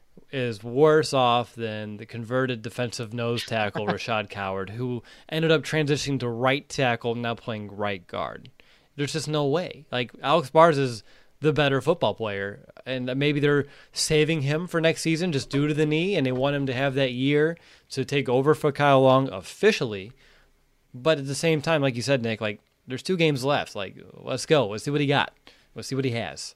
S1: is worse off than the converted defensive nose tackle Rashad Coward, who ended up transitioning to right tackle, now playing right guard. There's just no way. Like, Alex Bars is the better football player, and maybe they're saving him for next season just due to the knee, and they want him to have that year to take over for Kyle Long officially. But at the same time, like you said, Nick, like there's two games left. Like, let's go. Let's see what he got. Let's see what he has.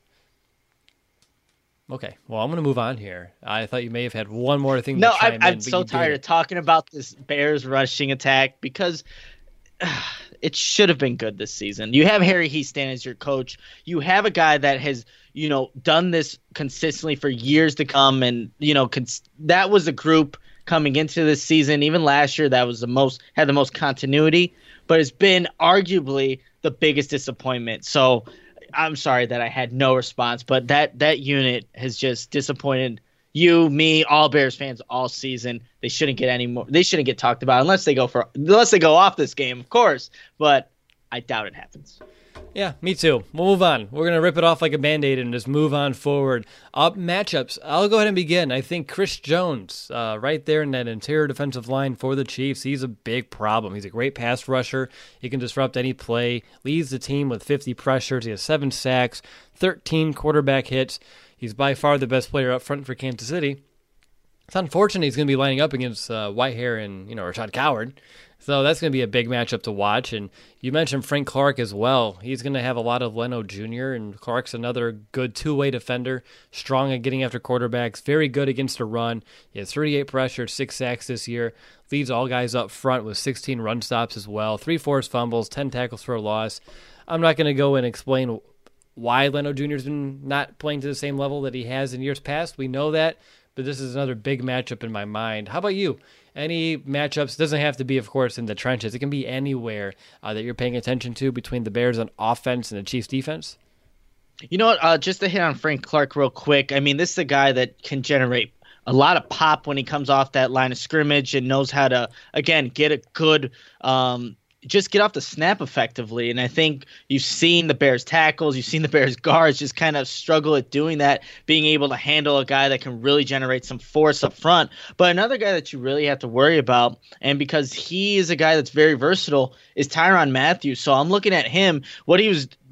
S1: Okay, well, I'm going to move on here. I thought you may have had one more thing
S2: no,
S1: to chime
S2: I'm,
S1: in.
S2: I'm so tired of talking about this Bears rushing attack because uh, it should have been good this season. You have Harry Hiestand as your coach. You have a guy that has, you know, done this consistently for years to come, and you know, cons- that was a group coming into this season. Even last year, that was the most had the most continuity, but it's been arguably the biggest disappointment. So I'm sorry that I had no response, but that that unit has just disappointed you, me, all Bears fans all season. They shouldn't get any more. They shouldn't get talked about unless they go for unless they go off this game, of course. But I doubt it happens.
S1: Yeah, me too. We'll move on. We're going to rip it off like a Band-Aid and just move on forward. Up matchups. I'll go ahead and begin. I think Chris Jones, uh, right there in that interior defensive line for the Chiefs, he's a big problem. He's a great pass rusher. He can disrupt any play. Leads the team with fifty pressures. He has seven sacks, thirteen quarterback hits. He's by far the best player up front for Kansas City. It's unfortunate he's going to be lining up against uh, Whitehair and, you know, Rashad Coward. So that's going to be a big matchup to watch. And you mentioned Frank Clark as well. He's going to have a lot of Leno Junior, and Clark's another good two-way defender, strong at getting after quarterbacks, very good against the run. He has thirty-eight pressures, six sacks this year, leads all guys up front with sixteen run stops as well, three forced fumbles, ten tackles for a loss. I'm not going to go and explain why Leno Junior's been not playing to the same level that he has in years past. We know that, but this is another big matchup in my mind. How about you? Any matchups? Doesn't have to be, of course, in the trenches. It can be anywhere uh, that you're paying attention to between the Bears on offense and the Chiefs defense.
S2: You know what? Uh, just to hit on Frank Clark real quick. I mean, this is a guy that can generate a lot of pop when he comes off that line of scrimmage and knows how to, again, get a good um, – just get off the snap effectively. And I think you've seen the Bears tackles, you've seen the Bears guards just kind of struggle at doing that, being able to handle a guy that can really generate some force up front. But another guy that you really have to worry about, and because he is a guy that's very versatile, is Tyrann Mathieu. So I'm looking at him, what he was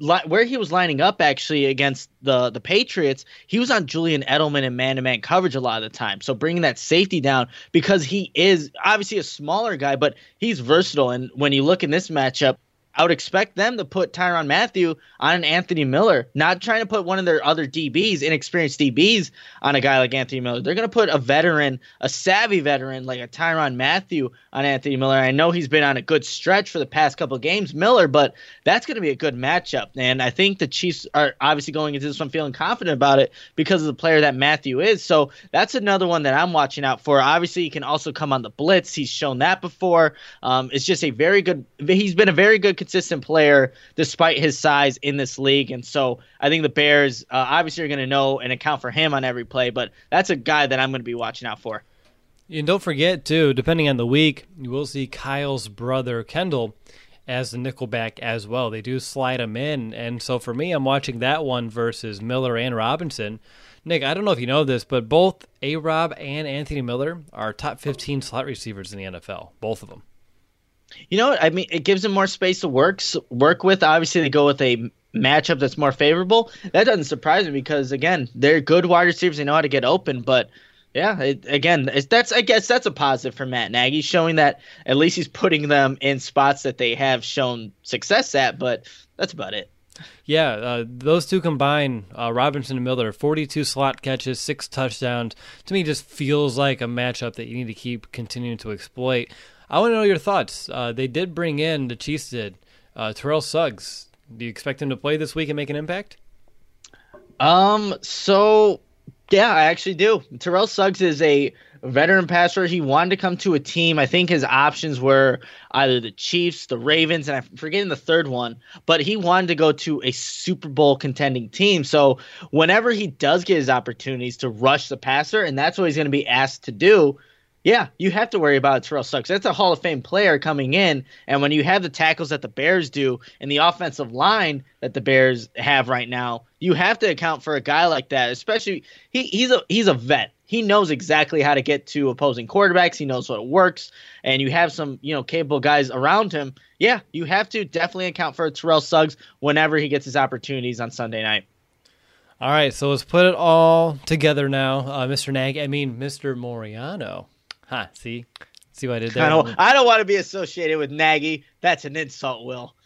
S2: li- where he was lining up actually against the the Patriots, he was on Julian Edelman and man-to-man coverage a lot of the time. So bringing that safety down because he is obviously a smaller guy, but he's versatile. And when you look in this matchup, I would expect them to put Tyrann Mathieu on an Anthony Miller, not trying to put one of their other D Bs, inexperienced D Bs, on a guy like Anthony Miller. They're going to put a veteran, a savvy veteran like a Tyrann Mathieu on Anthony Miller. I know he's been on a good stretch for the past couple of games, Miller, but that's going to be a good matchup. And I think the Chiefs are obviously going into this one feeling confident about it because of the player that Mathieu is. So that's another one that I'm watching out for. Obviously, he can also come on the blitz. He's shown that before. Um, it's just a very good – he's been a very good consistent player despite his size in this league. And so I think the Bears uh, obviously are going to know and account for him on every play, but that's a guy that I'm going to be watching out for.
S1: And don't forget, too, depending on the week, you will see Kyle's brother, Kendall, as the nickelback as well. They do slide him in. And so for me, I'm watching that one versus Miller and Robinson. Nick, I don't know if you know this, but both A-Rob and Anthony Miller are top fifteen slot receivers in the N F L, both of them.
S2: You know what? I mean, it gives them more space to work work with. Obviously, they go with a matchup that's more favorable. That doesn't surprise me because, again, they're good wide receivers. They know how to get open. But, yeah, it, again, it's, that's I guess that's a positive for Matt Nagy, showing that at least he's putting them in spots that they have shown success at. But that's about it.
S1: Yeah, uh, those two combined, uh, Robinson and Miller, forty-two slot catches, six touchdowns. To me, just feels like a matchup that you need to keep continuing to exploit. I want to know your thoughts. Uh, they did bring in, the Chiefs did, uh, Terrell Suggs. Do you expect him to play this week and make an impact?
S2: Um. So, yeah, I actually do. Terrell Suggs is a veteran passer. He wanted to come to a team. I think his options were either the Chiefs, the Ravens, and I'm forgetting the third one. But he wanted to go to a Super Bowl contending team. So whenever he does get his opportunities to rush the passer, and that's what he's going to be asked to do, yeah, you have to worry about Terrell Suggs. That's a Hall of Fame player coming in, and when you have the tackles that the Bears do and the offensive line that the Bears have right now, you have to account for a guy like that. Especially he, he's a he's a vet. He knows exactly how to get to opposing quarterbacks. He knows what works, and you have some you know capable guys around him. Yeah, you have to definitely account for Terrell Suggs whenever he gets his opportunities on Sunday night.
S1: All right, so let's put it all together now, uh, Mister Nagy. I mean, Mister Moriano. Huh, see? See what I did there?
S2: I don't, I don't want to be associated with Nagy. That's an insult, Will.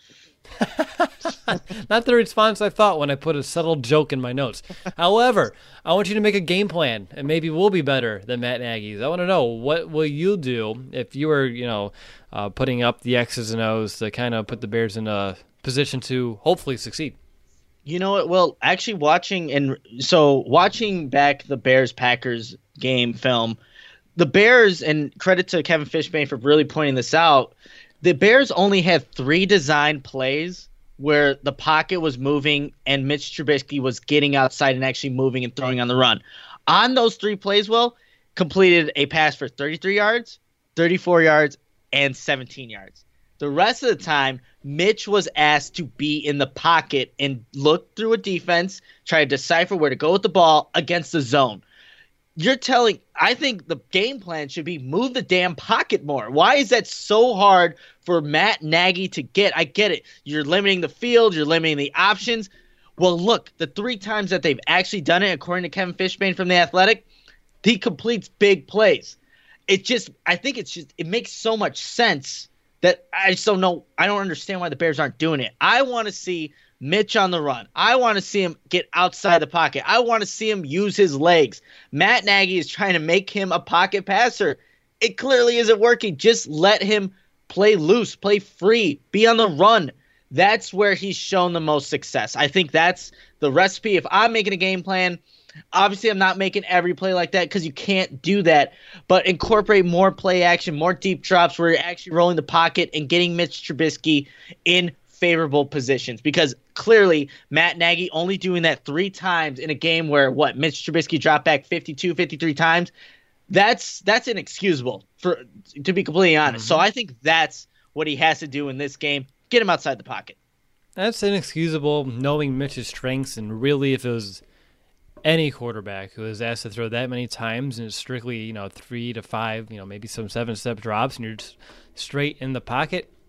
S1: Not the response I thought when I put a subtle joke in my notes. However, I want you to make a game plan, and maybe we'll be better than Matt Nagy's. I want to know, what will you do if you were, you know, uh, putting up the X's and O's to kind of put the Bears in a position to hopefully succeed?
S2: You know what? Well, actually watching and so watching back the Bears-Packers game film, the Bears, and credit to Kevin Fishbain for really pointing this out, the Bears only had three design plays where the pocket was moving and Mitch Trubisky was getting outside and actually moving and throwing on the run. On those three plays, Will, completed a pass for thirty-three yards, thirty-four yards, and seventeen yards. The rest of the time, Mitch was asked to be in the pocket and look through a defense, try to decipher where to go with the ball against the zone. You're telling – I think the game plan should be move the damn pocket more. Why is that so hard for Matt Nagy to get? I get it. You're limiting the field. You're limiting the options. Well, look, the three times that they've actually done it, according to Kevin Fishbain from The Athletic, he completes big plays. It just – I think it's just – it makes so much sense that I just don't know – I don't understand why the Bears aren't doing it. I want to see – Mitch on the run. I want to see him get outside the pocket. I want to see him use his legs. Matt Nagy is trying to make him a pocket passer. It clearly isn't working. Just let him play loose, play free, be on the run. That's where he's shown the most success. I think that's the recipe. If I'm making a game plan, obviously I'm not making every play like that because you can't do that, but incorporate more play action, more deep drops where you're actually rolling the pocket and getting Mitch Trubisky in favorable positions, because clearly Matt Nagy only doing that three times in a game where what Mitch Trubisky dropped back fifty-two, fifty-three times. That's that's inexcusable, for to be completely honest. Mm-hmm. So I think that's what he has to do in this game. Get him outside the pocket.
S1: That's inexcusable, knowing Mitch's strengths, and really if it was any quarterback who is asked to throw that many times and it's strictly, you know, three to five, you know, maybe some seven step drops and you're just straight in the pocket,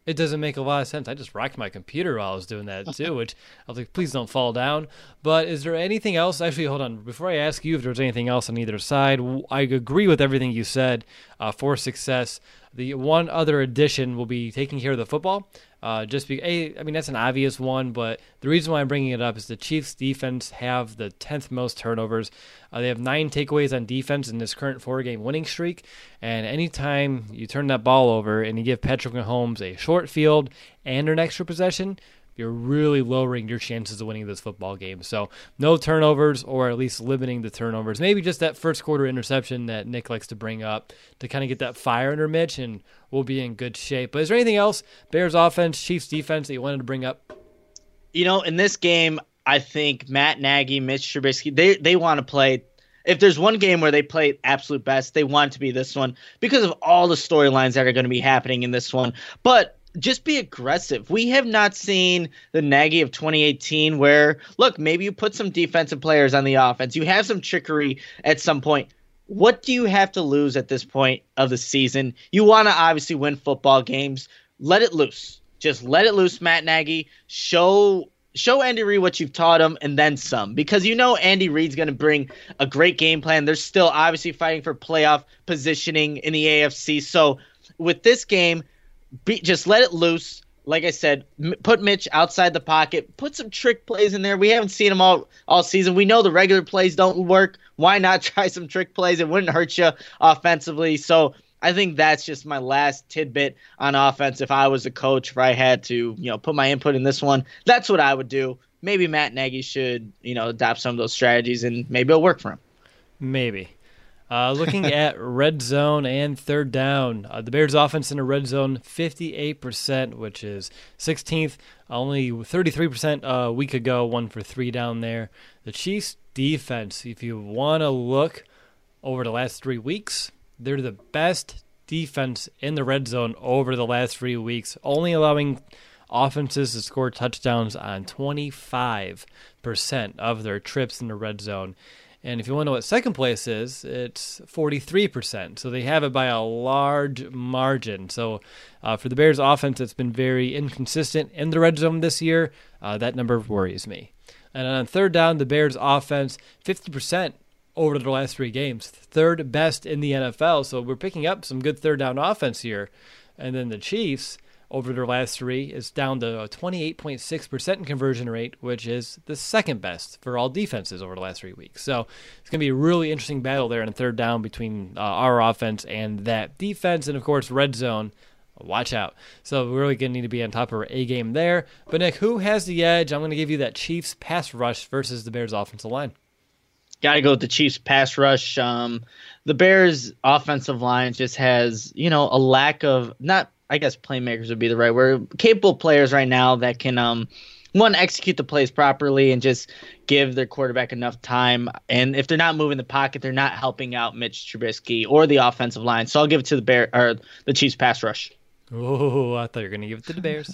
S1: It doesn't make a lot of sense. I just rocked my computer while I was doing that too, which I was like, please don't fall down. But is there anything else? Actually, hold on. Before I ask you if there's anything else on either side, I agree with everything you said uh, for success. The one other addition will be taking care of the football. Uh, just be, a, I mean, that's an obvious one, but the reason why I'm bringing it up is the Chiefs' defense have the tenth most turnovers. Uh, they have nine takeaways on defense in this current four-game winning streak, and anytime you turn that ball over and you give Patrick Mahomes a short field and an extra possession, you're really lowering your chances of winning this football game. So no turnovers, or at least limiting the turnovers. Maybe just that first quarter interception that Nick likes to bring up to kind of get that fire under Mitch, and we'll be in good shape. But is there anything else, Bears offense, Chiefs defense, that you wanted to bring up?
S2: You know, in this game, I think Matt Nagy, Mitch Trubisky, they, they want to play. If there's one game where they play absolute best, they want it to be this one because of all the storylines that are going to be happening in this one. But just be aggressive. We have not seen the Nagy of twenty eighteen where, look, maybe you put some defensive players on the offense. You have some trickery at some point. What do you have to lose at this point of the season? You want to obviously win football games. Let it loose. Just let it loose, Matt Nagy. Show show Andy Reid what you've taught him and then some. Because you know Andy Reid's going to bring a great game plan. They're still obviously fighting for playoff positioning in the A F C. So with this game, Be, just let it loose. Like I said, m- put Mitch outside the pocket. Put some trick plays in there. We haven't seen them all all season. We know the regular plays don't work. Why not try some trick plays? It wouldn't hurt you offensively. So I think that's just my last tidbit on offense. If I was a coach, if I had to, you know, put my input in this one, that's what I would do. Maybe Matt Nagy should, you know, adopt some of those strategies, and maybe it'll work for him.
S1: Maybe. Uh, looking at red zone and third down, uh, the Bears' offense in the red zone, fifty-eight percent, which is sixteenth. Only thirty-three percent a week ago, one for three down there. The Chiefs' defense, if you want to look over the last three weeks, they're the best defense in the red zone over the last three weeks, only allowing offenses to score touchdowns on twenty-five percent of their trips in the red zone. And if you want to know what second place is, it's forty-three percent. So they have it by a large margin. So uh, for the Bears offense, it's been very inconsistent in the red zone this year. Uh, that number worries me. And on third down, the Bears offense, fifty percent over the last three games. Third best in the N F L. So we're picking up some good third down offense here. And then the Chiefs, over their last three, is down to a twenty-eight point six percent conversion rate, which is the second best for all defenses over the last three weeks. So it's going to be a really interesting battle there in third down between uh, our offense and that defense. And, of course, red zone, watch out. So we're really going to need to be on top of our A-game there. But, Nick, who has the edge? I'm going to give you that Chiefs pass rush versus the Bears offensive line.
S2: Got to go with the Chiefs pass rush. Um, the Bears offensive line just has, you know, a lack of not – I guess playmakers would be the right word. Capable players right now that can, um, one, execute the plays properly and just give their quarterback enough time. And if they're not moving the pocket, they're not helping out Mitch Trubisky or the offensive line. So I'll give it to the Bear or the Chiefs pass rush.
S1: Oh, I thought you were going to give it to the Bears.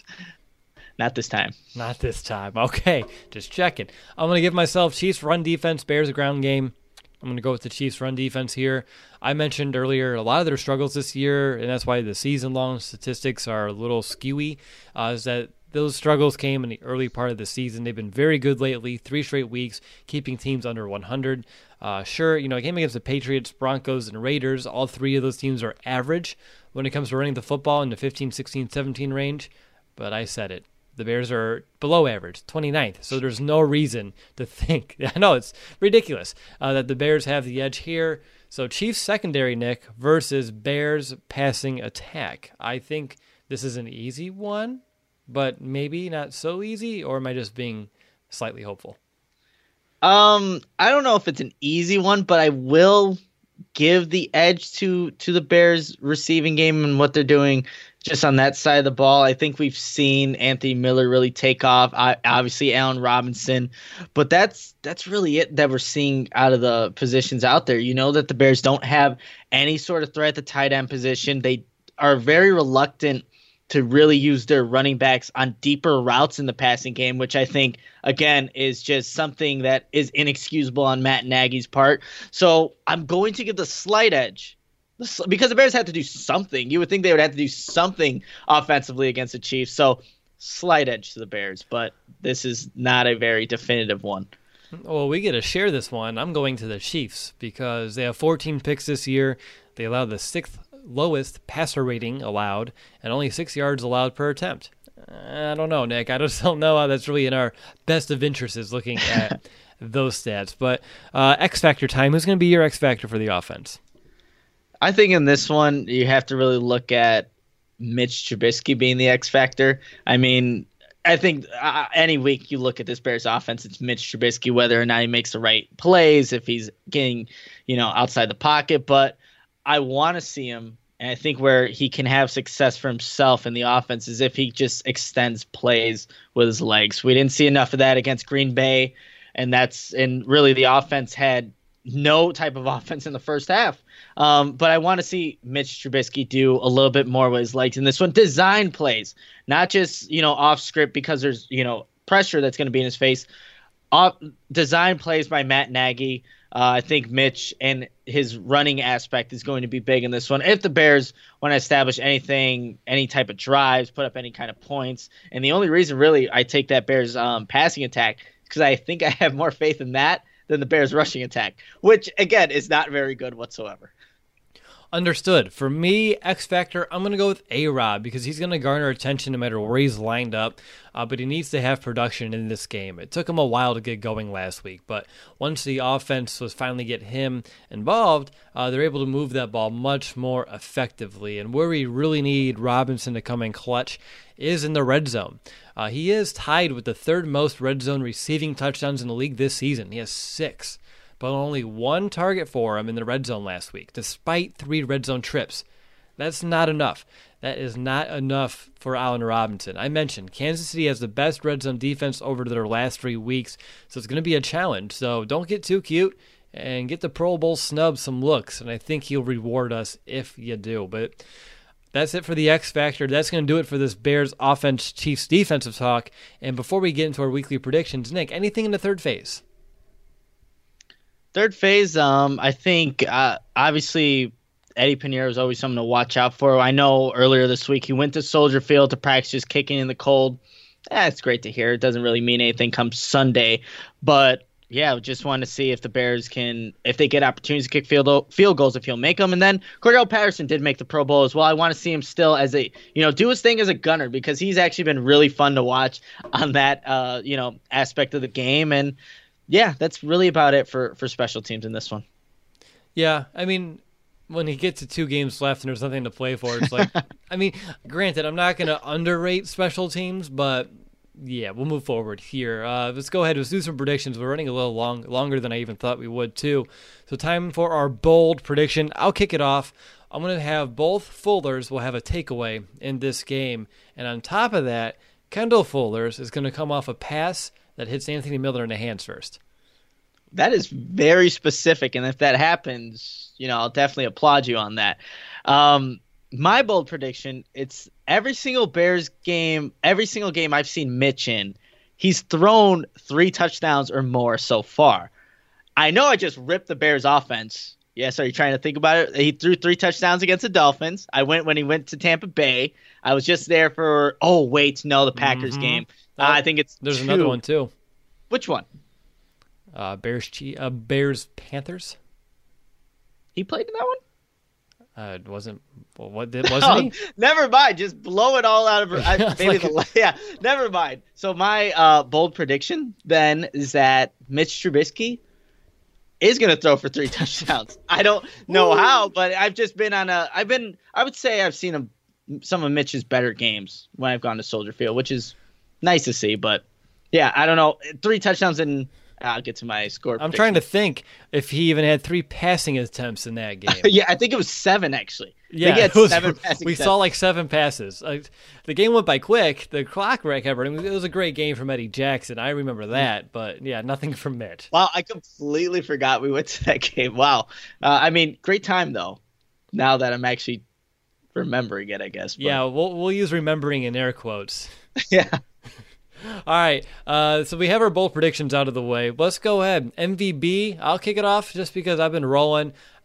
S2: Not this time.
S1: Not this time. Okay, just checking. I'm going to give myself Chiefs run defense, Bears ground game. I'm going to go with the Chiefs' run defense here. I mentioned earlier a lot of their struggles this year, and that's why the season-long statistics are a little skewy, uh, is that those struggles came in the early part of the season. They've been very good lately, three straight weeks, keeping teams under one hundred. Uh, sure, you know, a game against the Patriots, Broncos, and Raiders, all three of those teams are average when it comes to running the football in the fifteen, sixteen, seventeen range, but I said it. The Bears are below average, twenty-ninth, so there's no reason to think. I know, it's ridiculous uh, that the Bears have the edge here. So Chiefs secondary, Nick, versus Bears passing attack. I think this is an easy one, but maybe not so easy, or am I just being slightly hopeful?
S2: Um, I don't know if it's an easy one, but I will give the edge to to the Bears receiving game and what they're doing just on that side of the ball. I think we've seen Anthony Miller really take off. I, obviously, Allen Robinson, but that's that's really it that we're seeing out of the positions out there. You know that the Bears don't have any sort of threat at the tight end position. They are very reluctant to really use their running backs on deeper routes in the passing game, which I think, again, is just something that is inexcusable on Matt Nagy's part. So I'm going to give the slight edge because the Bears have to do something. You would think they would have to do something offensively against the Chiefs. So slight edge to the Bears, but this is not a very definitive one.
S1: Well, we get to share this one. I'm going to the Chiefs because they have fourteen picks this year. They allow the sixth lowest passer rating allowed and only six yards allowed per attempt. I don't know, Nick. I just don't know how that's really in our best of interests is looking at those stats. But uh, X Factor time. Who's going to be your X Factor for the offense?
S2: I think in this one, you have to really look at Mitch Trubisky being the X factor. I mean, I think uh, any week you look at this Bears offense, it's Mitch Trubisky, whether or not he makes the right plays, if he's getting, you know, outside the pocket. But I want to see him, and I think where he can have success for himself in the offense is if he just extends plays with his legs. We didn't see enough of that against Green Bay, and that's and really the offense had no type of offense in the first half. Um, but I want to see Mitch Trubisky do a little bit more with his legs in this one. Design plays, not just, you know, off script because there's, you know, pressure that's going to be in his face. Off, design plays by Matt Nagy. Uh, I think Mitch and his running aspect is going to be big in this one. If the Bears want to establish anything, any type of drives, put up any kind of points. And the only reason really I take that Bears um, passing attack is because I think I have more faith in that than the Bears rushing attack, which again is not very good whatsoever.
S1: Understood. For me, X Factor, I'm going to go with A-Rod because he's going to garner attention no matter where he's lined up, uh, but he needs to have production in this game. It took him a while to get going last week, but once the offense was finally get him involved, uh, they're able to move that ball much more effectively. And where we really need Robinson to come in clutch is in the red zone. Uh, he is tied with the third most red zone receiving touchdowns in the league this season. He has six. But only one target for him in the red zone last week, despite three red zone trips. That's not enough. That is not enough for Allen Robinson. I mentioned Kansas City has the best red zone defense over their last three weeks, so it's going to be a challenge. So don't get too cute and get the Pro Bowl snub some looks, and I think he'll reward us if you do. But that's it for the X Factor. That's going to do it for this Bears offense Chiefs defensive talk. And before we get into our weekly predictions, Nick, anything in the third phase?
S2: Third phase, um, I think uh, obviously Eddie Pinheiro is always something to watch out for. I know earlier this week he went to Soldier Field to practice just kicking in the cold. That's great to hear. It doesn't really mean anything come Sunday. But, yeah, just want to see if the Bears can, if they get opportunities to kick field field goals, if he'll make them. And then Cordell Patterson did make the Pro Bowl as well. I want to see him still as a, you know, do his thing as a gunner because he's actually been really fun to watch on that, uh, you know, aspect of the game. And, yeah, that's really about it for, for special teams in this one.
S1: Yeah, I mean, when he gets to two games left and there's nothing to play for, it's like, I mean, granted, I'm not going to underrate special teams, but yeah, we'll move forward here. Uh, let's go ahead. Let's do some predictions. We're running a little long, longer than I even thought we would, too. So time for our bold prediction. I'll kick it off. I'm going to have both Fullers will have a takeaway in this game. And on top of that, Kendall Fullers is going to come off a pass that hits Anthony Miller in the hands first.
S2: That is very specific, and if that happens, you know, I'll definitely applaud you on that. Um, my bold prediction, it's every single Bears game, every single game I've seen Mitch in, he's thrown three touchdowns or more so far. I know I just ripped the Bears offense. Yes, are you trying to think about it? He threw three touchdowns against the Dolphins. I went when he went to Tampa Bay. I was just there for, oh, wait, no, the Packers mm-hmm. game. Uh, I think it's
S1: There's
S2: two.
S1: another one, too.
S2: Which one?
S1: Uh, Bears uh, Bears Panthers.
S2: He played in that one?
S1: Uh, it wasn't well, what did wasn't
S2: oh,
S1: he?
S2: Never mind. Just blow it all out of her. I, maybe like the, yeah, never mind. So my uh, bold prediction then is that Mitch Trubisky is going to throw for three touchdowns. I don't know how, but I've just been on a. I've been. I would say I've seen a, some of Mitch's better games when I've gone to Soldier Field, which is nice to see, but yeah, I don't know. Three touchdowns and I'll get to my score.
S1: I'm
S2: prediction.
S1: trying to think if he even had three passing attempts in that game.
S2: yeah, I think it was seven actually.
S1: Yeah,
S2: he had
S1: was,
S2: seven passing
S1: we
S2: attempts.
S1: saw like seven passes. Like, the game went by quick. The clock kept running. It was a great game from Eddie Jackson. I remember that, but yeah, nothing from Mitch.
S2: Wow, I completely forgot we went to that game. Wow, uh, I mean, great time though. Now that I'm actually remembering it, I guess. But.
S1: Yeah, we'll we'll use remembering in air quotes.
S2: yeah.
S1: All right, uh, so we have our bold predictions out of the way. Let's go ahead. M V B, I'll kick it off just because I've been rolling.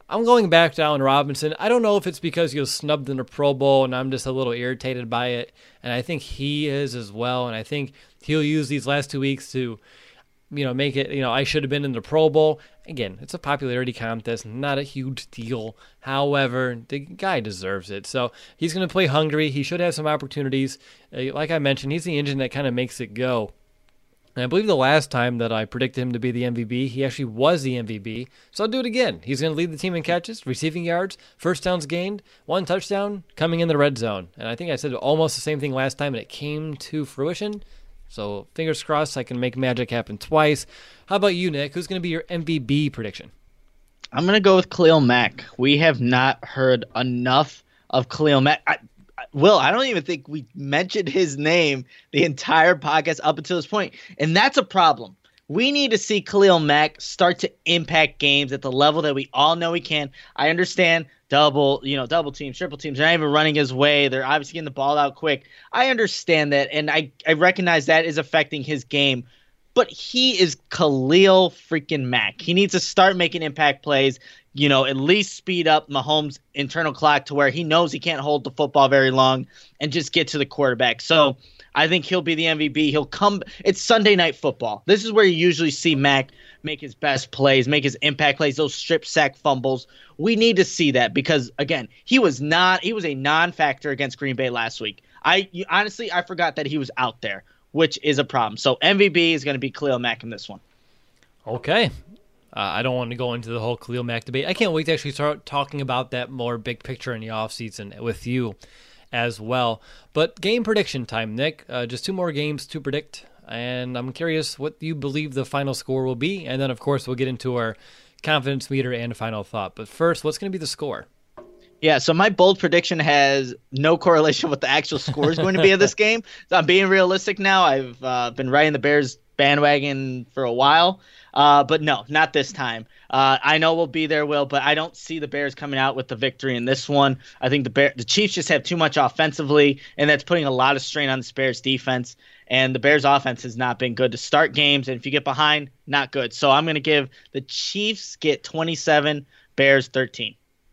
S1: I'm going back to Allen Robinson. I don't know if it's because he was snubbed in the Pro Bowl and I'm just a little irritated by it. And I think he is as well. And I think he'll use these last two weeks to, you know, make it, you know, I should have been in the Pro Bowl. Again, it's a popularity contest, not a huge deal. However, the guy deserves it. So he's going to play hungry. He should have some opportunities. Uh, like I mentioned, he's the engine that kind of makes it go. And I believe the last time that I predicted him to be the M V P, he actually was the M V P. So I'll do it again. He's going to lead the team in catches, receiving yards, first downs gained, one touchdown coming in the red zone. And I think I said almost the same thing last time, and it came to fruition. So fingers crossed I can make magic happen twice. How about you, Nick? Who's going to be your M V P prediction?
S2: I'm going to go with Khalil Mack. We have not heard enough of Khalil Mack. I, I, Will, I don't even think we mentioned his name the entire podcast up until this point, and that's a problem. We need to see Khalil Mack start to impact games at the level that we all know he can. I understand double, you know, double teams, triple teams. They're not even running his way. They're obviously getting the ball out quick. I understand that, and I, I recognize that is affecting his game. But he is Khalil freaking Mack. He needs to start making impact plays, you know, at least speed up Mahomes' internal clock to where he knows he can't hold the football very long and just get to the quarterback. So I think he'll be the M V P. He'll come. It's Sunday Night Football. This is where you usually see Mack make his best plays, make his impact plays, those strip sack fumbles. We need to see that because, again, he was not. He was a non-factor against Green Bay last week. I honestly, I forgot that he was out there, which is a problem. So M V P is going to be Khalil Mack in this one.
S1: Okay. Uh, I don't want to go into the whole Khalil Mack debate. I can't wait to actually start talking about that more big picture in the offseason with you as well. But game prediction time, Nick. Uh, just two more games to predict, and I'm curious what you believe the final score will be. And then, of course, we'll get into our confidence meter and final thought. But first, what's going to be the score?
S2: Yeah, so my bold prediction has no correlation with the actual score is going to be of this game. So I'm being realistic now. I've uh, been riding the Bears bandwagon for a while. Uh, but no, not this time. Uh, I know we'll be there, Will, but I don't see the Bears coming out with the victory in this one. I think the Bear, the Chiefs just have too much offensively, and that's putting a lot of strain on the Bears defense. And the Bears offense has not been good to start games, and if you get behind, not good. So I'm going to give the Chiefs get twenty-seven, Bears thirteen.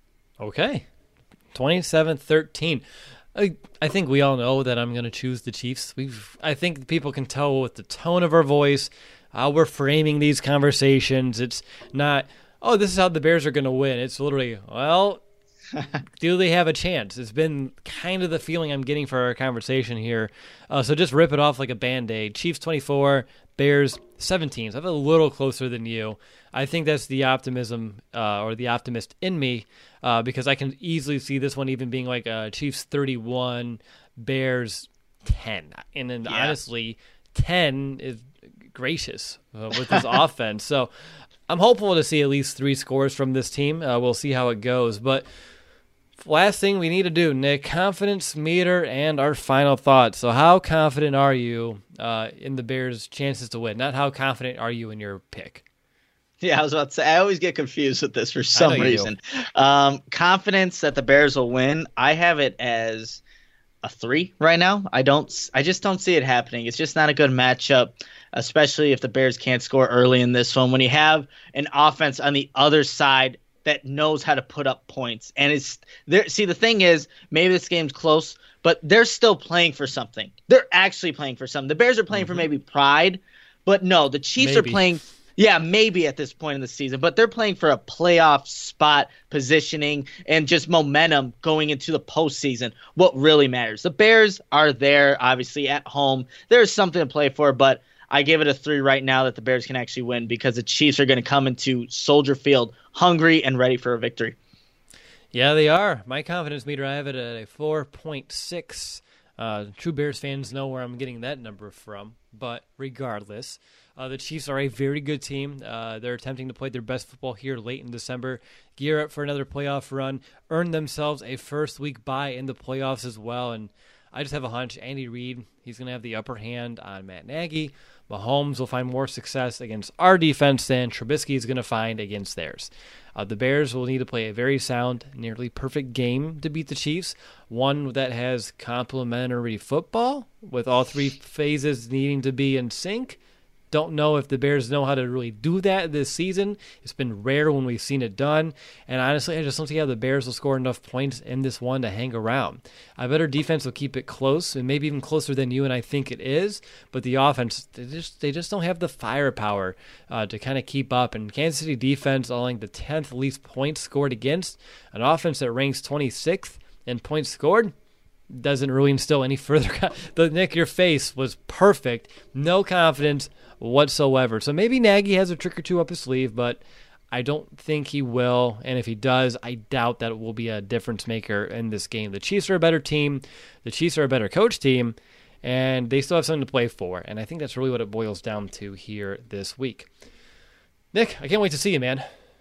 S1: Okay. twenty-seven thirteen. I, I think we all know that I'm going to choose the Chiefs. We've I think people can tell with the tone of our voice, how we're framing these conversations. It's not, oh, this is how the Bears are going to win. It's literally, well, do they have a chance? It's been kind of the feeling I'm getting for our conversation here. Uh, so just rip it off like a Band-Aid. Chiefs twenty-four, Bears seventeen. So I'm a little closer than you. I think that's the optimism uh, or the optimist in me uh, because I can easily see this one even being like uh, Chiefs thirty-one, Bears ten. And then yeah. honestly, ten is gracious uh, with this offense. So I'm hopeful to see at least three scores from this team. Uh, we'll see how it goes. But last thing we need to do, Nick, confidence meter and our final thoughts. So how confident are you uh, in the Bears' chances to win? Not how confident are you in your pick?
S2: Yeah, I was about to say, I always get confused with this for some reason. Um, confidence that the Bears will win, I have it as a three right now. I don't, I just don't see it happening. It's just not a good matchup, especially if the Bears can't score early in this one. When you have an offense on the other side that knows how to put up points, and it's there. See, the thing is, maybe this game's close, but they're still playing for something. They're actually playing for something. The Bears are playing mm-hmm. for maybe pride, but no, the Chiefs maybe. are playing. Yeah, maybe at this point in the season, but they're playing for a playoff spot positioning and just momentum going into the postseason. What really matters. The Bears are there, obviously, at home. There's something to play for, but I give it a three right now that the Bears can actually win because the Chiefs are going to come into Soldier Field hungry and ready for a victory.
S1: Yeah, they are. My confidence meter, I have it at a four point six. Uh, true Bears fans know where I'm getting that number from, but regardless, uh, the Chiefs are a very good team. Uh, they're attempting to play their best football here late in December, gear up for another playoff run, earn themselves a first week bye in the playoffs as well, and I just have a hunch Andy Reid, he's going to have the upper hand on Matt Nagy. Mahomes will find more success against our defense than Trubisky is going to find against theirs. Uh, the Bears will need to play a very sound, nearly perfect game to beat the Chiefs, one that has complementary football with all three phases needing to be in sync. Don't know if the Bears know how to really do that this season. It's been rare when we've seen it done. And honestly, I just don't see how the Bears will score enough points in this one to hang around. I bet our defense will keep it close, and maybe even closer than you and I think it is. But the offense, they just they just don't have the firepower uh, to kind of keep up. And Kansas City defense, only the tenth least points scored against, an offense that ranks twenty-sixth in points scored, doesn't really instill any further. The Nick, your face was perfect. No confidence whatsoever. So maybe Nagy has a trick or two up his sleeve, but I don't think he will. And if he does, I doubt that it will be a difference maker in this game. The Chiefs are a better team. The Chiefs are a better coach team, and they still have something to play for. And I think that's really what it boils down to here this week. Nick, I can't wait to see you, man.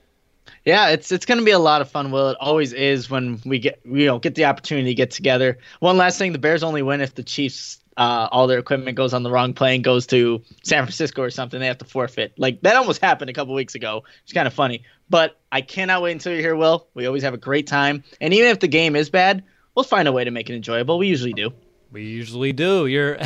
S2: Yeah, it's it's going to be a lot of fun, Will. It always is when we get you know get the opportunity to get together. One last thing, the Bears only win if the Chiefs, uh, all their equipment goes on the wrong plane, goes to San Francisco or something. They have to forfeit. Like, that almost happened a couple weeks ago. It's kind of funny. But I cannot wait until you're here, Will. We always have a great time. And even if the game is bad, we'll find a way to make it enjoyable. We usually do.
S1: We usually do. You're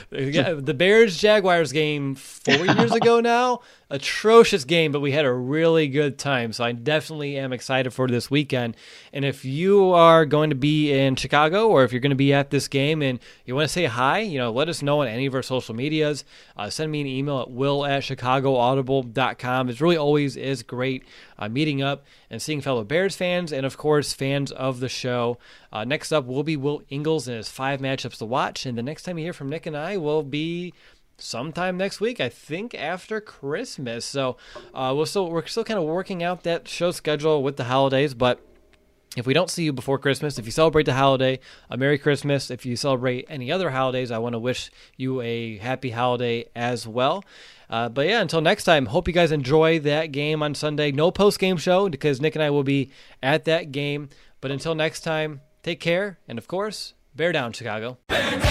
S1: the Bears-Jaguars game four years ago now. Atrocious game, but we had a really good time. So I definitely am excited for this weekend. And if you are going to be in Chicago, or if you're going to be at this game and you want to say hi, you know, let us know on any of our social medias. Uh, send me an email at will at chicago audible dot com. It really always is great uh, meeting up and seeing fellow Bears fans and, of course, fans of the show. Uh, next up will be Will Ingles and his five matchups to watch. And the next time you hear from Nick and I will be sometime next week, I think after Christmas. So uh, we're still we're still kind of working out that show schedule with the holidays. But if we don't see you before Christmas, if you celebrate the holiday, a Merry Christmas. If you celebrate any other holidays, I want to wish you a happy holiday as well. Uh, but yeah, until next time, hope you guys enjoy that game on Sunday. No post-game show because Nick and I will be at that game. But until next time, take care. And of course, bear down, Chicago. Bear down!